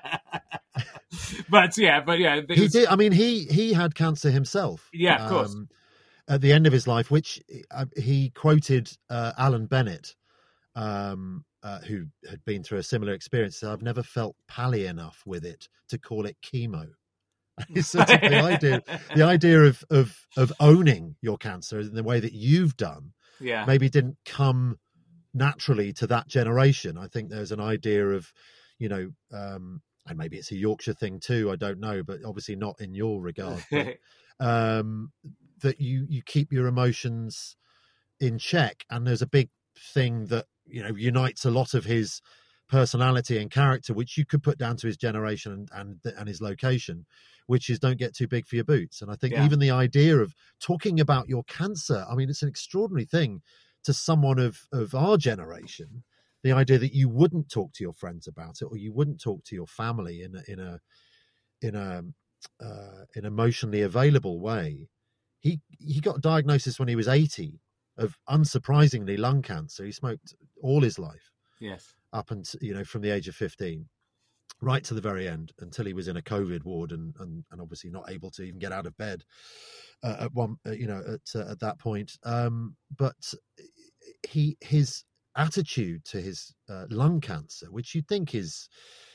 S1: But yeah.
S5: He did. I mean, he had cancer himself.
S1: Yeah, of course.
S5: At the end of his life, which he quoted Alan Bennett, who had been through a similar experience. So I've never felt pally enough with it to call it chemo. It's sort of the idea of owning your cancer in the way that you've done.
S1: Yeah,
S5: maybe didn't come naturally to that generation. I think there's an idea of, and maybe it's a Yorkshire thing too. I don't know, but obviously not in your regard. But, that you keep your emotions in check, and there's a big thing that unites a lot of his personality and character, which you could put down to his generation and his location, which is don't get too big for your boots. And I think even the idea of talking about your cancer, I mean, it's an extraordinary thing to someone of our generation. The idea that you wouldn't talk to your friends about it, or you wouldn't talk to your family in an emotionally available way. He got a diagnosis when he was 80 of, unsurprisingly, lung cancer. He smoked all his life.
S1: Yes.
S5: Up until, from the age of 15, right to the very end, until he was in a COVID ward and obviously not able to even get out of bed at that point. But his attitude to his lung cancer, which you'd think is,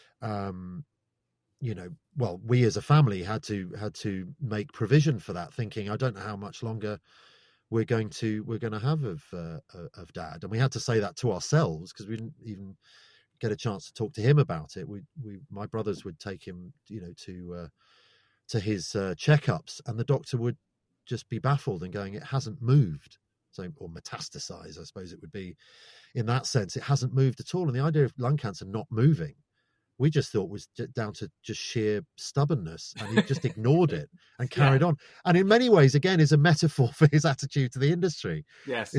S5: we as a family had to make provision for that, thinking, I don't know how much longer we're going to have of Dad, and we had to say that to ourselves because we didn't even get a chance to talk to him about it. My brothers would take him, to his checkups, and the doctor would just be baffled and going, "It hasn't moved." So, or metastasized, I suppose it would be in that sense. It hasn't moved at all, and the idea of lung cancer not moving, we just thought was down to just sheer stubbornness, and he just ignored it and carried on. And in many ways, again, is a metaphor for his attitude to the industry.
S1: Yes,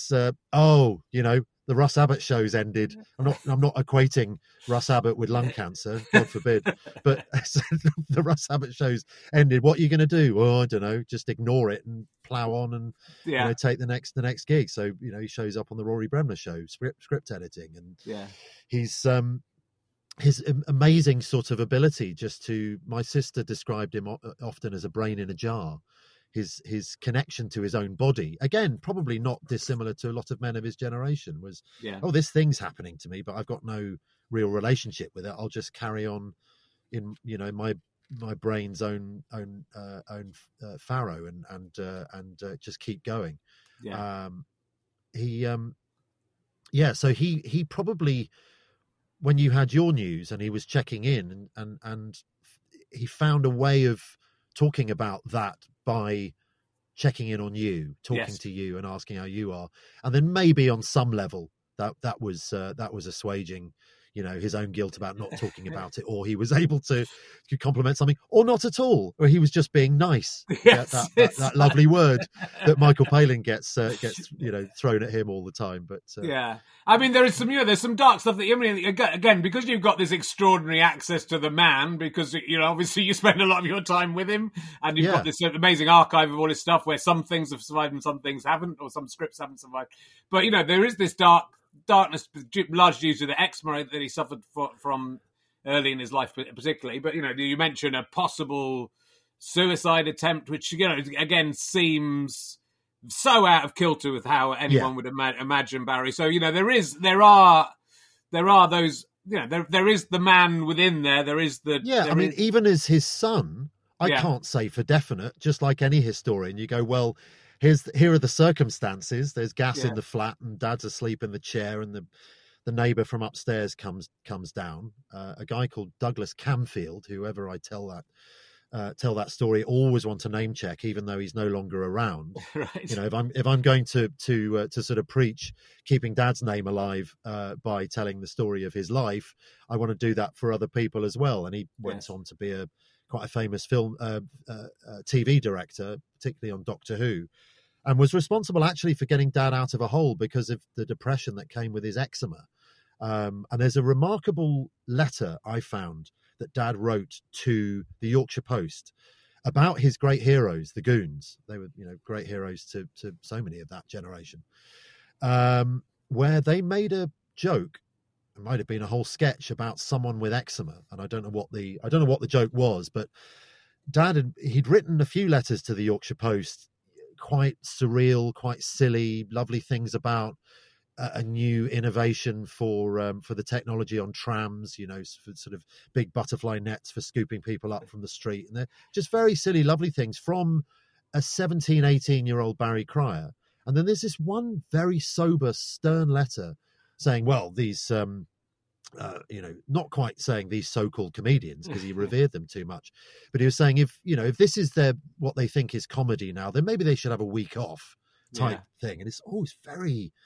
S5: the Russ Abbott show's ended. I'm not equating Russ Abbott with lung cancer, God forbid. But the Russ Abbott show's ended. What are you going to do? Well, I don't know. Just ignore it and plow on and take the next gig. So he shows up on the Rory Bremner show, script editing, and he's his amazing sort of ability my sister described him often as a brain in a jar. His connection to his own body, again, probably not dissimilar to a lot of men of his generation, was, this thing's happening to me, but I've got no real relationship with it. I'll just carry on in, my brain's own farrow and just keep going. So he probably, when you had your news and he was checking in and he found a way of talking about that by checking in on you, talking to you and asking how you are. And then maybe on some level that was assuaging, his own guilt about not talking about it, or he was able to compliment something, or not at all, or he was just being nice.
S1: Yes,
S5: that lovely word that Michael Palin gets thrown at him all the time. But
S1: I mean, there's some dark stuff that again, because you've got this extraordinary access to the man, because obviously you spend a lot of your time with him, and you've got this amazing archive of all his stuff where some things have survived and some things haven't, or some scripts haven't survived. But there is this darkness, largely due to the eczema that he suffered from early in his life, particularly. But you mentioned a possible suicide attempt, which again seems so out of kilter with how anyone would imagine Barry. So there are those. There is the man within there. There is the
S5: even as his son, I can't say for definite. Just like any historian, you go, well, here are the circumstances. There's gas in the flat, and Dad's asleep in the chair, and the neighbour from upstairs comes down. A guy called Douglas Camfield, whoever I tell that story, always want to name check, even though he's no longer around.
S1: Right.
S5: If I'm going to sort of preach keeping Dad's name alive by telling the story of his life, I want to do that for other people as well. And he went on to be quite a famous film TV director, particularly on Doctor Who, and was responsible actually for getting Dad out of a hole because of the depression that came with his eczema. And there's a remarkable letter I found that Dad wrote to the Yorkshire Post about his great heroes, the Goons. They were, great heroes to so many of that generation, where they made a joke. It might have been a whole sketch about someone with eczema, and I don't know what the joke was, but Dad he'd written a few letters to the Yorkshire Post, quite surreal, quite silly, lovely things about a new innovation for the technology on trams, for sort of big butterfly nets for scooping people up from the street, and they're just very silly, lovely things from a 17, 18-year-old Barry Cryer. And then there's this one very sober, stern letter saying, well, these, not quite saying these so-called comedians, because he revered them too much, but he was saying, if this is what they think is comedy now, then maybe they should have a week off type thing. And it's always very,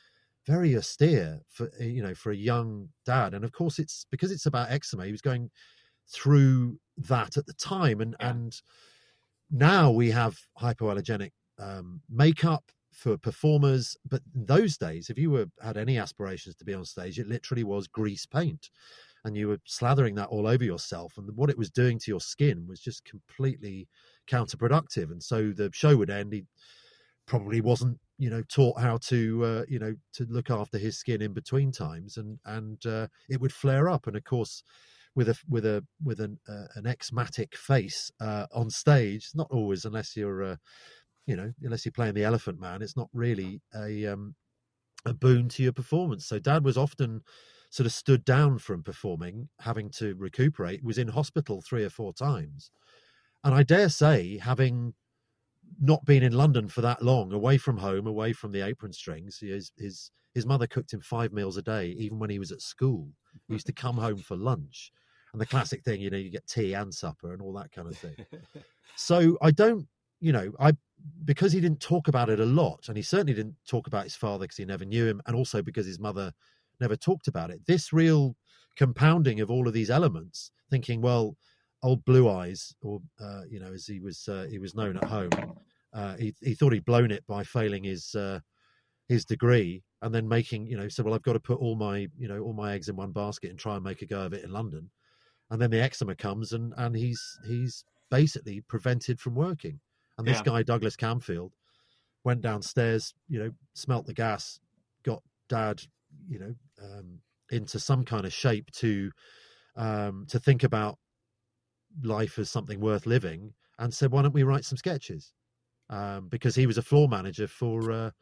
S5: very austere for a young dad. And of course, it's because it's about eczema. He was going through that at the time, and now we have hypoallergenic makeup for performers, but in those days, if you had any aspirations to be on stage, it literally was grease paint, and you were slathering that all over yourself, and what it was doing to your skin was just completely counterproductive. And so the show would end. He probably wasn't taught how to to look after his skin in between times, and it would flare up. And of course, with an eczematic face on stage, not always, unless you're unless you're playing the Elephant Man, it's not really a boon to your performance. So Dad was often sort of stood down from performing, having to recuperate, was in hospital 3 or 4 times. And I dare say, having not been in London for that long, away from home, away from the apron strings, his mother cooked him 5 meals a day, even when he was at school. He used to come home for lunch. And the classic thing, you get tea and supper and all that kind of thing. So I don't, because he didn't talk about it a lot, and he certainly didn't talk about his father because he never knew him, and also because his mother never talked about it, this real compounding of all of these elements, thinking, well, old Blue Eyes, or as he was known at home, he thought he'd blown it by failing his degree, and then making, said, well, I've got to put all my eggs in one basket and try and make a go of it in London. And then the eczema comes, and he's basically prevented from working. And this guy, Douglas Camfield, went downstairs, smelt the gas, got Dad, into some kind of shape to think about life as something worth living, and said, why don't we write some sketches? Because he was a floor manager for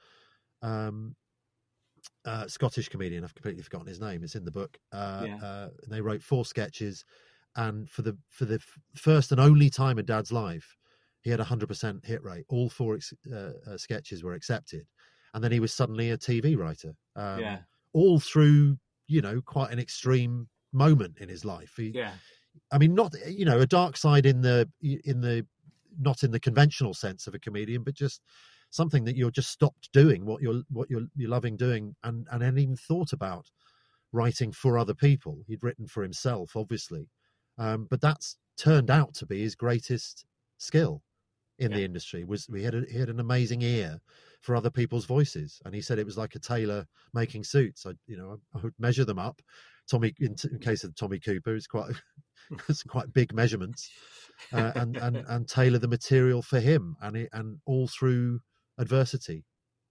S5: Scottish comedian. I've completely forgotten his name. It's in the book. They wrote 4 sketches, and for the first and only time in Dad's life, he had 100% hit rate. All 4 sketches were accepted, and then he was suddenly a TV writer. All through quite an extreme moment in his life. I mean, not a dark side in the not in the conventional sense of a comedian, but just something that you're just stopped doing what you're loving doing, and hadn't even thought about writing for other people. He'd written for himself, obviously, but that's turned out to be his greatest skill in the industry. He had an amazing ear for other people's voices, and he said it was like a tailor making suits. I would measure them up. Tommy, in case of Tommy Cooper, it's quite big measurements, and tailor the material for him, and all through adversity.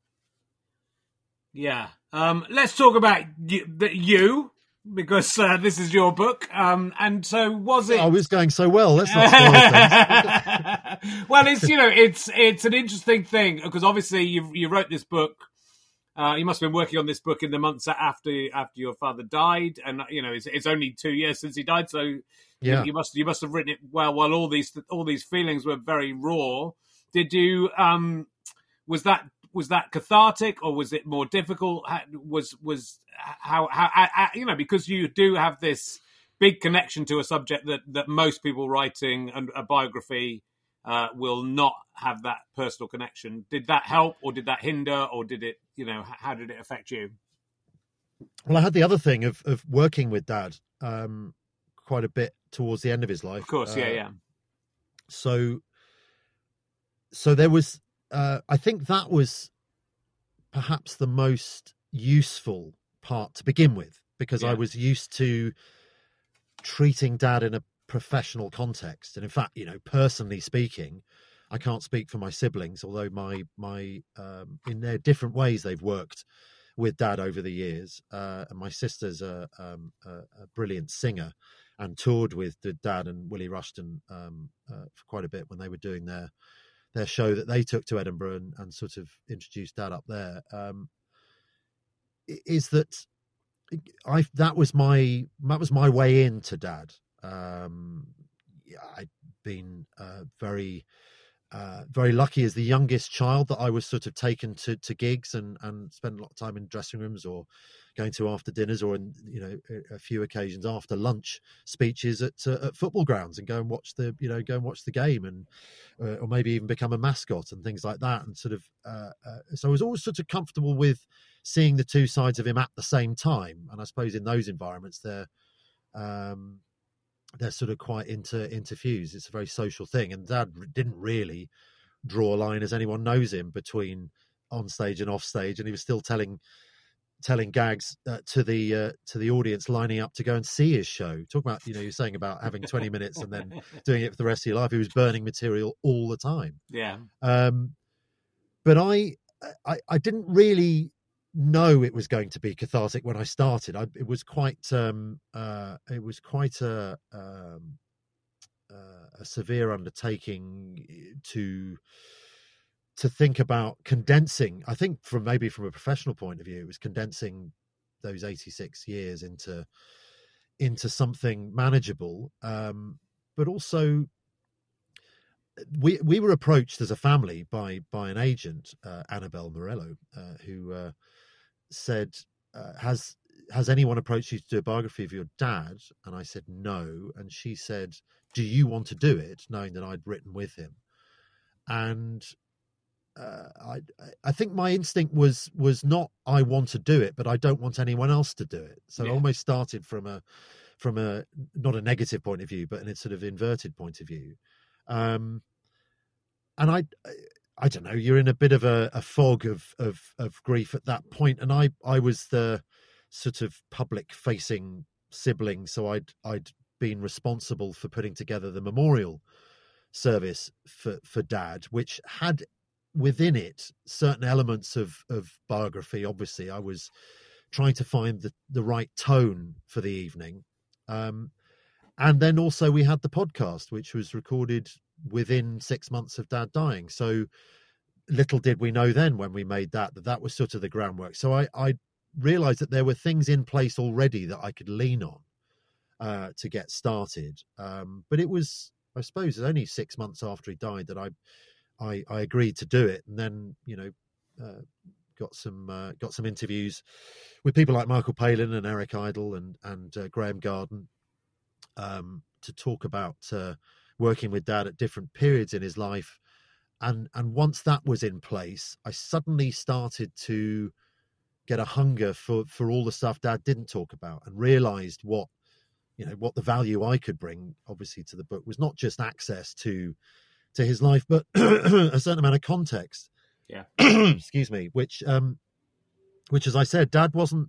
S1: Let's talk about you, because this is your book. And so was it?
S5: I was going so well. Let's not spoil things.
S1: Well, it's an interesting thing, because obviously you wrote this book. You must have been working on this book in the months after your father died, and it's only 2 years since he died. So you must have written it while all these feelings were very raw. Did you? Was that cathartic, or was it more difficult? How because you do have this big connection to a subject that most people writing a biography will not have that personal connection. Did that help, or did that hinder, or did it, how did it affect you?
S5: Well, I had the other thing of working with Dad quite a bit towards the end of his life.
S1: Of course,
S5: So there was, I think that was perhaps the most useful part to begin with, because I was used to treating Dad in a professional context. And in fact, personally speaking, I can't speak for my siblings, although my in their different ways they've worked with Dad over the years. And my sister's a brilliant singer and toured with Dad and Willie Rushton for quite a bit when they were doing their show that they took to Edinburgh and sort of introduced Dad up there. Is that that was my way into Dad. I'd been very lucky as the youngest child that I was sort of taken to gigs and spent a lot of time in dressing rooms or going to after dinners, or in a few occasions after lunch speeches at football grounds, and go and watch the game, and or maybe even become a mascot and things like that. And sort of so I was always sort of comfortable with seeing the two sides of him at the same time. And I suppose in those environments, they're sort of quite interfused. It's a very social thing. And Dad didn't really draw a line, as anyone knows him, between on stage and off stage. And he was still telling gags to the audience lining up to go and see his show. Talk about, you're saying about having 20 minutes and then doing it for the rest of your life. He was burning material all the time.
S1: Yeah.
S5: But I didn't really know it was going to be cathartic when I started. It was quite a severe undertaking to think about condensing. I think from a professional point of view, it was condensing those 86 years into something manageable. But also, we were approached as a family by an agent, Annabelle Morello, who said, has anyone approached you to do a biography of your dad? And I said no. And she said, do you want to do it? Knowing that I'd written with him. And I think my instinct was not I want to do it, but I don't want anyone else to do it. So I almost started from a not a negative point of view, but in a sort of inverted point of view. And I don't know, you're in a bit of a fog of grief at that point. And I was the sort of public facing sibling. So I'd been responsible for putting together the memorial service for Dad, which had within it certain elements of biography. Obviously, I was trying to find the right tone for the evening. And then also we had the podcast, which was recorded within 6 months of Dad dying. So little did we know then when we made that was sort of the groundwork. So I realized that there were things in place already that I could lean on to get started. But it was, I suppose, only 6 months after he died that I agreed to do it, and then got some interviews with people like Michael Palin and Eric Idle and Graham Garden to talk about working with Dad at different periods in his life, and once that was in place, I suddenly started to get a hunger for all the stuff Dad didn't talk about, and realised what the value I could bring, obviously, to the book was not just access to his life, but a certain amount of context.
S1: Yeah.
S5: Excuse me. Which, as I said, Dad wasn't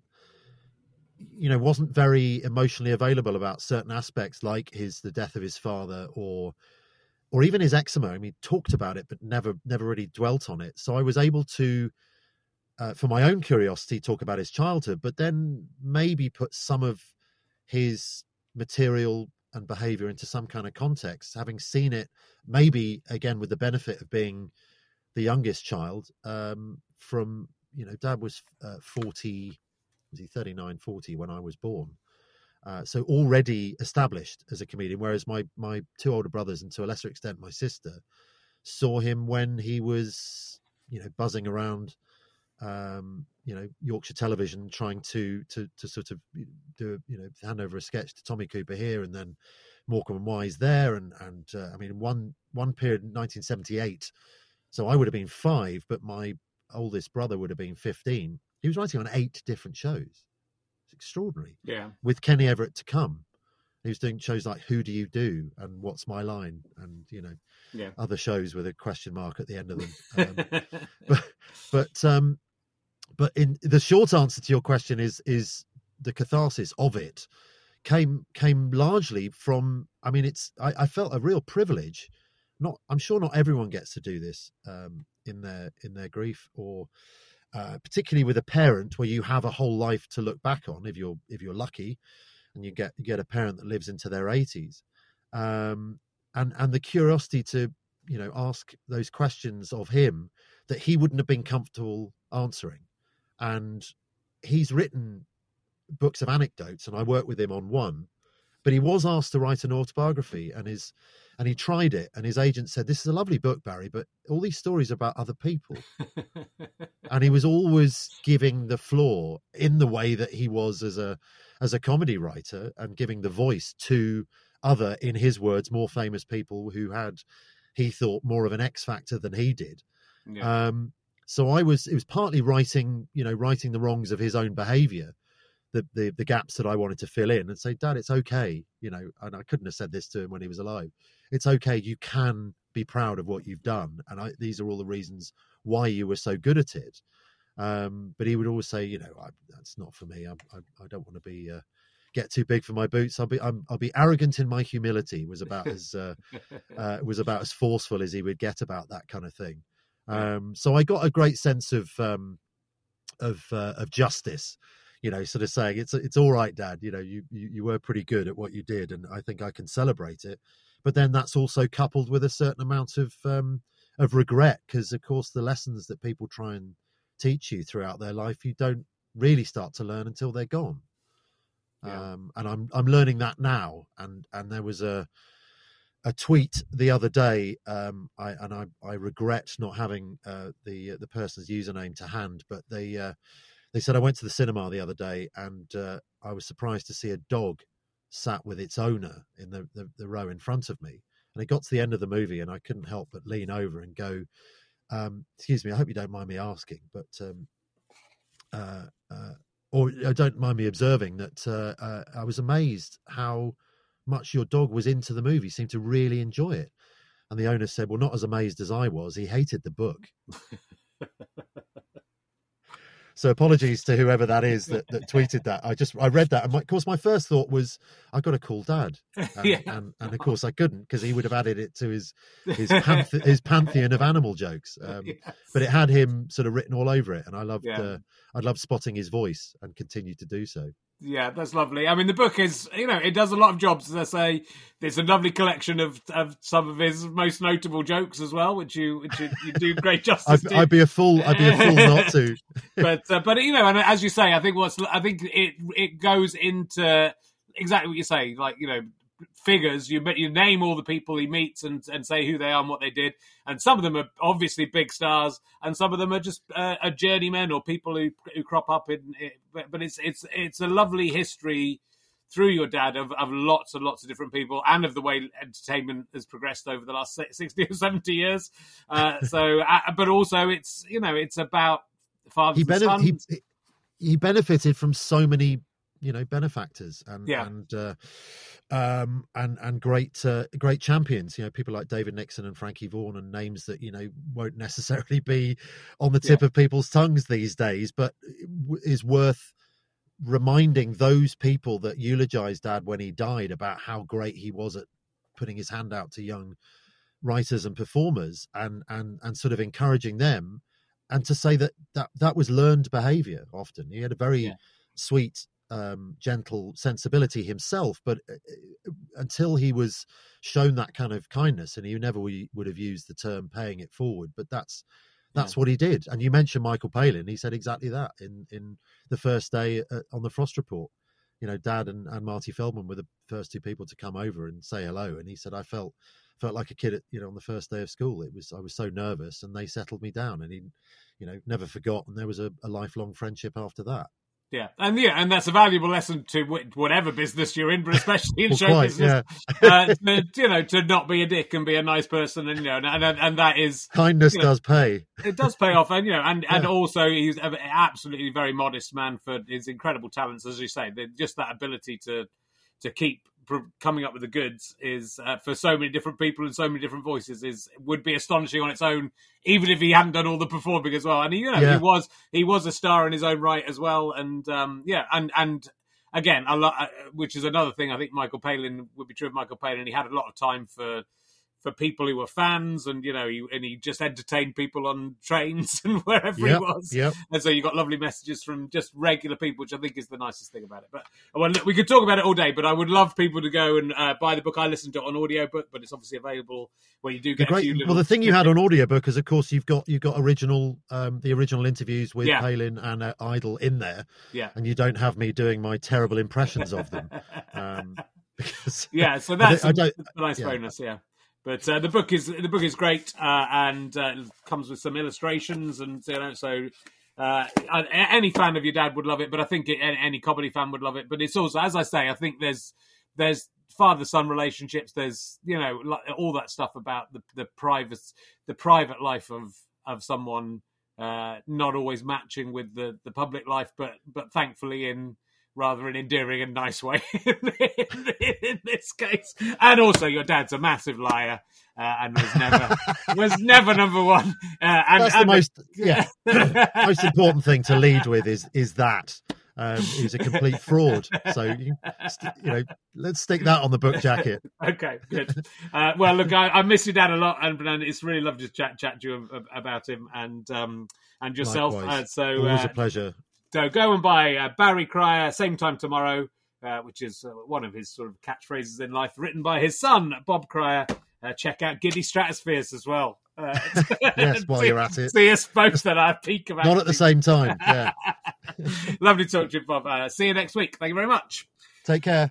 S5: very emotionally available about certain aspects, like the death of his father, or even his eczema. I mean, he talked about it, but never really dwelt on it. So I was able to, for my own curiosity, talk about his childhood, but then maybe put some of his material and behavior into some kind of context, having seen it, maybe again with the benefit of being the youngest child. From Dad was 40, was he 39, 40 when I was born, so already established as a comedian, whereas my two older brothers, and to a lesser extent my sister, saw him when he was buzzing around Yorkshire television, trying to sort of do hand over a sketch to Tommy Cooper here, and then Morecambe and Wise there, and I mean one period in 1978, so I would have been 5, but my oldest brother would have been 15. He was writing on 8 different shows. It's extraordinary.
S1: Yeah. With
S5: Kenny Everett to come, he was doing shows like Who Do You Do and What's My Line, and other shows with a question mark at the end of them. But in the short answer to your question is the catharsis of it came largely from, I mean, I felt a real privilege. I'm sure not everyone gets to do this in their grief, or particularly with a parent where you have a whole life to look back on, if you're lucky, and you get a parent that lives into their 80s, and the curiosity to ask those questions of him that he wouldn't have been comfortable answering. And he's written books of anecdotes, and I worked with him on one, but he was asked to write an autobiography, and he tried it, and his agent said, "This is a lovely book, Barry, but all these stories are about other people." And he was always giving the floor in the way that he was as a comedy writer, and giving the voice to other, in his words, more famous people who had, he thought, more of an X factor than he did. Yeah. So it was partly writing the wrongs of his own behaviour, the gaps that I wanted to fill in, and say, Dad, it's okay, and I couldn't have said this to him when he was alive. It's okay. You can be proud of what you've done. And these are all the reasons why you were so good at it. But he would always say, that's not for me. I don't want to be, get too big for my boots. I'll be arrogant in my humility was about as forceful as he would get about that kind of thing. So I got a great sense of justice, sort of saying it's all right, Dad. You were pretty good at what you did, and I think I can celebrate it. But then that's also coupled with a certain amount of regret, because of course the lessons that people try and teach you throughout their life, you don't really start to learn until they're gone. Yeah. And I'm learning that now. And there was a tweet the other day. I regret not having the person's username to hand, but they said I went to the cinema the other day, and I was surprised to see a dog sat with its owner in the row in front of me. And it got to the end of the movie, and I couldn't help but lean over and go, excuse me, I hope you don't mind me asking, but or don't mind me observing that I was amazed how much your dog was into the movie, seemed to really enjoy it. And the owner said, well, not as amazed as I was. He hated the book. So apologies to whoever that is that tweeted that. I read that, and of course my first thought was, I've got to call Dad, and of course I couldn't, because he would have added it to his pantheon of animal jokes. Yes. But it had him sort of written all over it, and I loved spotting his voice, and continue to do so.
S1: Yeah, that's lovely. I mean, the book is, it does a lot of jobs. As I say, there's a lovely collection of some of his most notable jokes as well, which you do great justice to.
S5: I'd be a fool not to.
S1: but and as you say, I think it goes into exactly what you say, like, figures. You name all the people he meets and say who they are and what they did, and some of them are obviously big stars, and some of them are just journeymen or people who crop up in. But it's a lovely history through your dad of lots and lots of different people, and of the way entertainment has progressed over the last 60 or 70 years. But also it's about fathers and sons.
S5: He benefited from so many benefactors and great champions, people like David Nixon and Frankie Vaughan, and names that won't necessarily be on the tip of people's tongues these days, but is worth reminding those people that eulogized Dad when he died about how great he was at putting his hand out to young writers and performers, and sort of encouraging them, and to say that was learned behavior. Often he had a very sweet, gentle sensibility himself, but until he was shown that kind of kindness, and he never would have used the term paying it forward, but that's what he did. And you mentioned Michael Palin. He said exactly that in the first day on the Frost Report. Dad and Marty Feldman were the first two people to come over and say hello, and he said, I felt like a kid on the first day of school. I was so nervous, and they settled me down, and he never forgot, and there was a lifelong friendship after that.
S1: Yeah, and that's a valuable lesson to whatever business you're in, but especially in show business. To not be a dick and be a nice person, and and that is
S5: kindness does pay.
S1: It does pay off, and also he's an absolutely very modest man for his incredible talents, as you say. Just that ability to keep coming up with the goods is for so many different people and so many different voices would be astonishing on its own, even if he hadn't done all the performing as well. And he was a star in his own right as well. And and again, which is another thing I think Michael Palin would be true of Michael Palin. He had a lot of time for people who were fans, and he just entertained people on trains and wherever he was. Yep. And so you got lovely messages from just regular people, which I think is the nicest thing about it. But we could talk about it all day, but I would love people to go and buy the book. I listened to it on audiobook, but it's obviously available where you do get a few little...
S5: Well, the thing you had on audiobook is, of course, you've got original the original interviews with Palin and Idol in there. Yeah. And you don't have me doing my terrible impressions of them.
S1: So that's a nice bonus, yeah. But the book is great, and comes with some illustrations, and so any fan of your dad would love it. But I think any comedy fan would love it. But it's also, as I say, I think there's father-son relationships. There's all that stuff about the private life of someone not always matching with the public life, but thankfully in rather an endearing and nice way in this case. And also, your dad's a massive liar and was never number one.
S5: That's the most important thing to lead with is that. He's a complete fraud. So, let's stick that on the book jacket.
S1: Okay, good. Well, look, I miss your dad a lot, and it's really lovely to chat to you about him and yourself.
S5: Always a pleasure.
S1: So go and buy Barry Cryer, same time tomorrow, which is one of his sort of catchphrases in life, written by his son, Bob Cryer. Check out Giddy Stratospheres as well.
S5: Yes, while you're at it.
S1: See us both at our peak of acting.
S5: Not at the same time, yeah.
S1: Lovely to talk to you, Bob. See you next week. Thank you very much.
S5: Take care.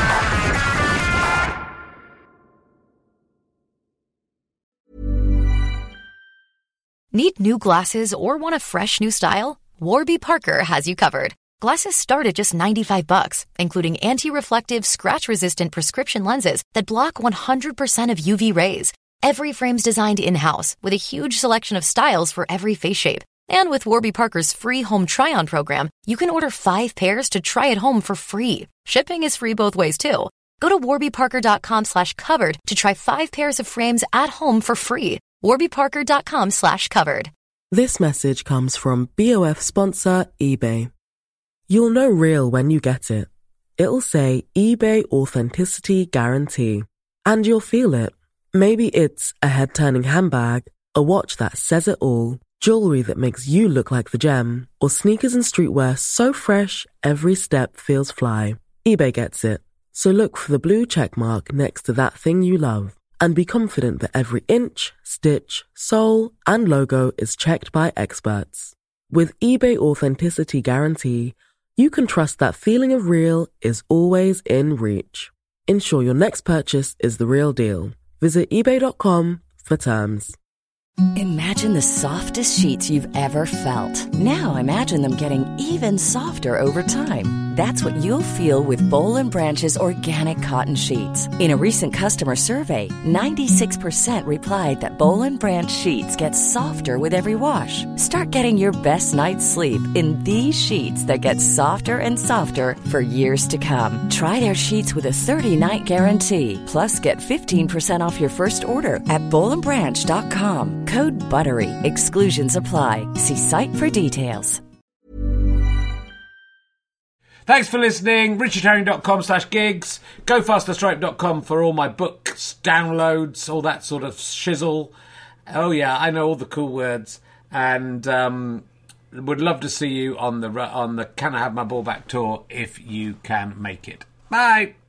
S3: Need new glasses or want a fresh new style? Warby Parker has you covered. Glasses start at just $95, including anti-reflective, scratch-resistant prescription lenses that block 100% of UV rays. Every frame's designed in-house with a huge selection of styles for every face shape. And with Warby Parker's free home try-on program, you can order 5 pairs to try at home for free. Shipping is free both ways, too. Go to warbyparker.com/covered to try 5 pairs of frames at home for free. warbyparker.com/covered.
S8: This message comes from BOF sponsor eBay. You'll know real when you get it. It'll say eBay Authenticity Guarantee. And you'll feel it. Maybe it's a head-turning handbag, a watch that says it all, jewelry that makes you look like the gem, or sneakers and streetwear so fresh every step feels fly. eBay gets it. So look for the blue check mark next to that thing you love and be confident that every inch, stitch, sole, and logo is checked by experts. With eBay Authenticity Guarantee, you can trust that feeling of real is always in reach. Ensure your next purchase is the real deal. Visit eBay.com for terms.
S9: Imagine the softest sheets you've ever felt. Now imagine them getting even softer over time. That's what you'll feel with Boll & Branch's organic cotton sheets. In a recent customer survey, 96% replied that Boll & Branch sheets get softer with every wash. Start getting your best night's sleep in these sheets that get softer and softer for years to come. Try their sheets with a 30-night guarantee. Plus, get 15% off your first order at bollandbranch.com. Code BUTTERY. Exclusions apply. See site for details.
S1: Thanks for listening. richardherring.com/gigs. GoFasterStripe.com for all my books, downloads, all that sort of shizzle. Oh yeah, I know all the cool words. And would love to see you on the Can I Have My Ball Back tour if you can make it. Bye.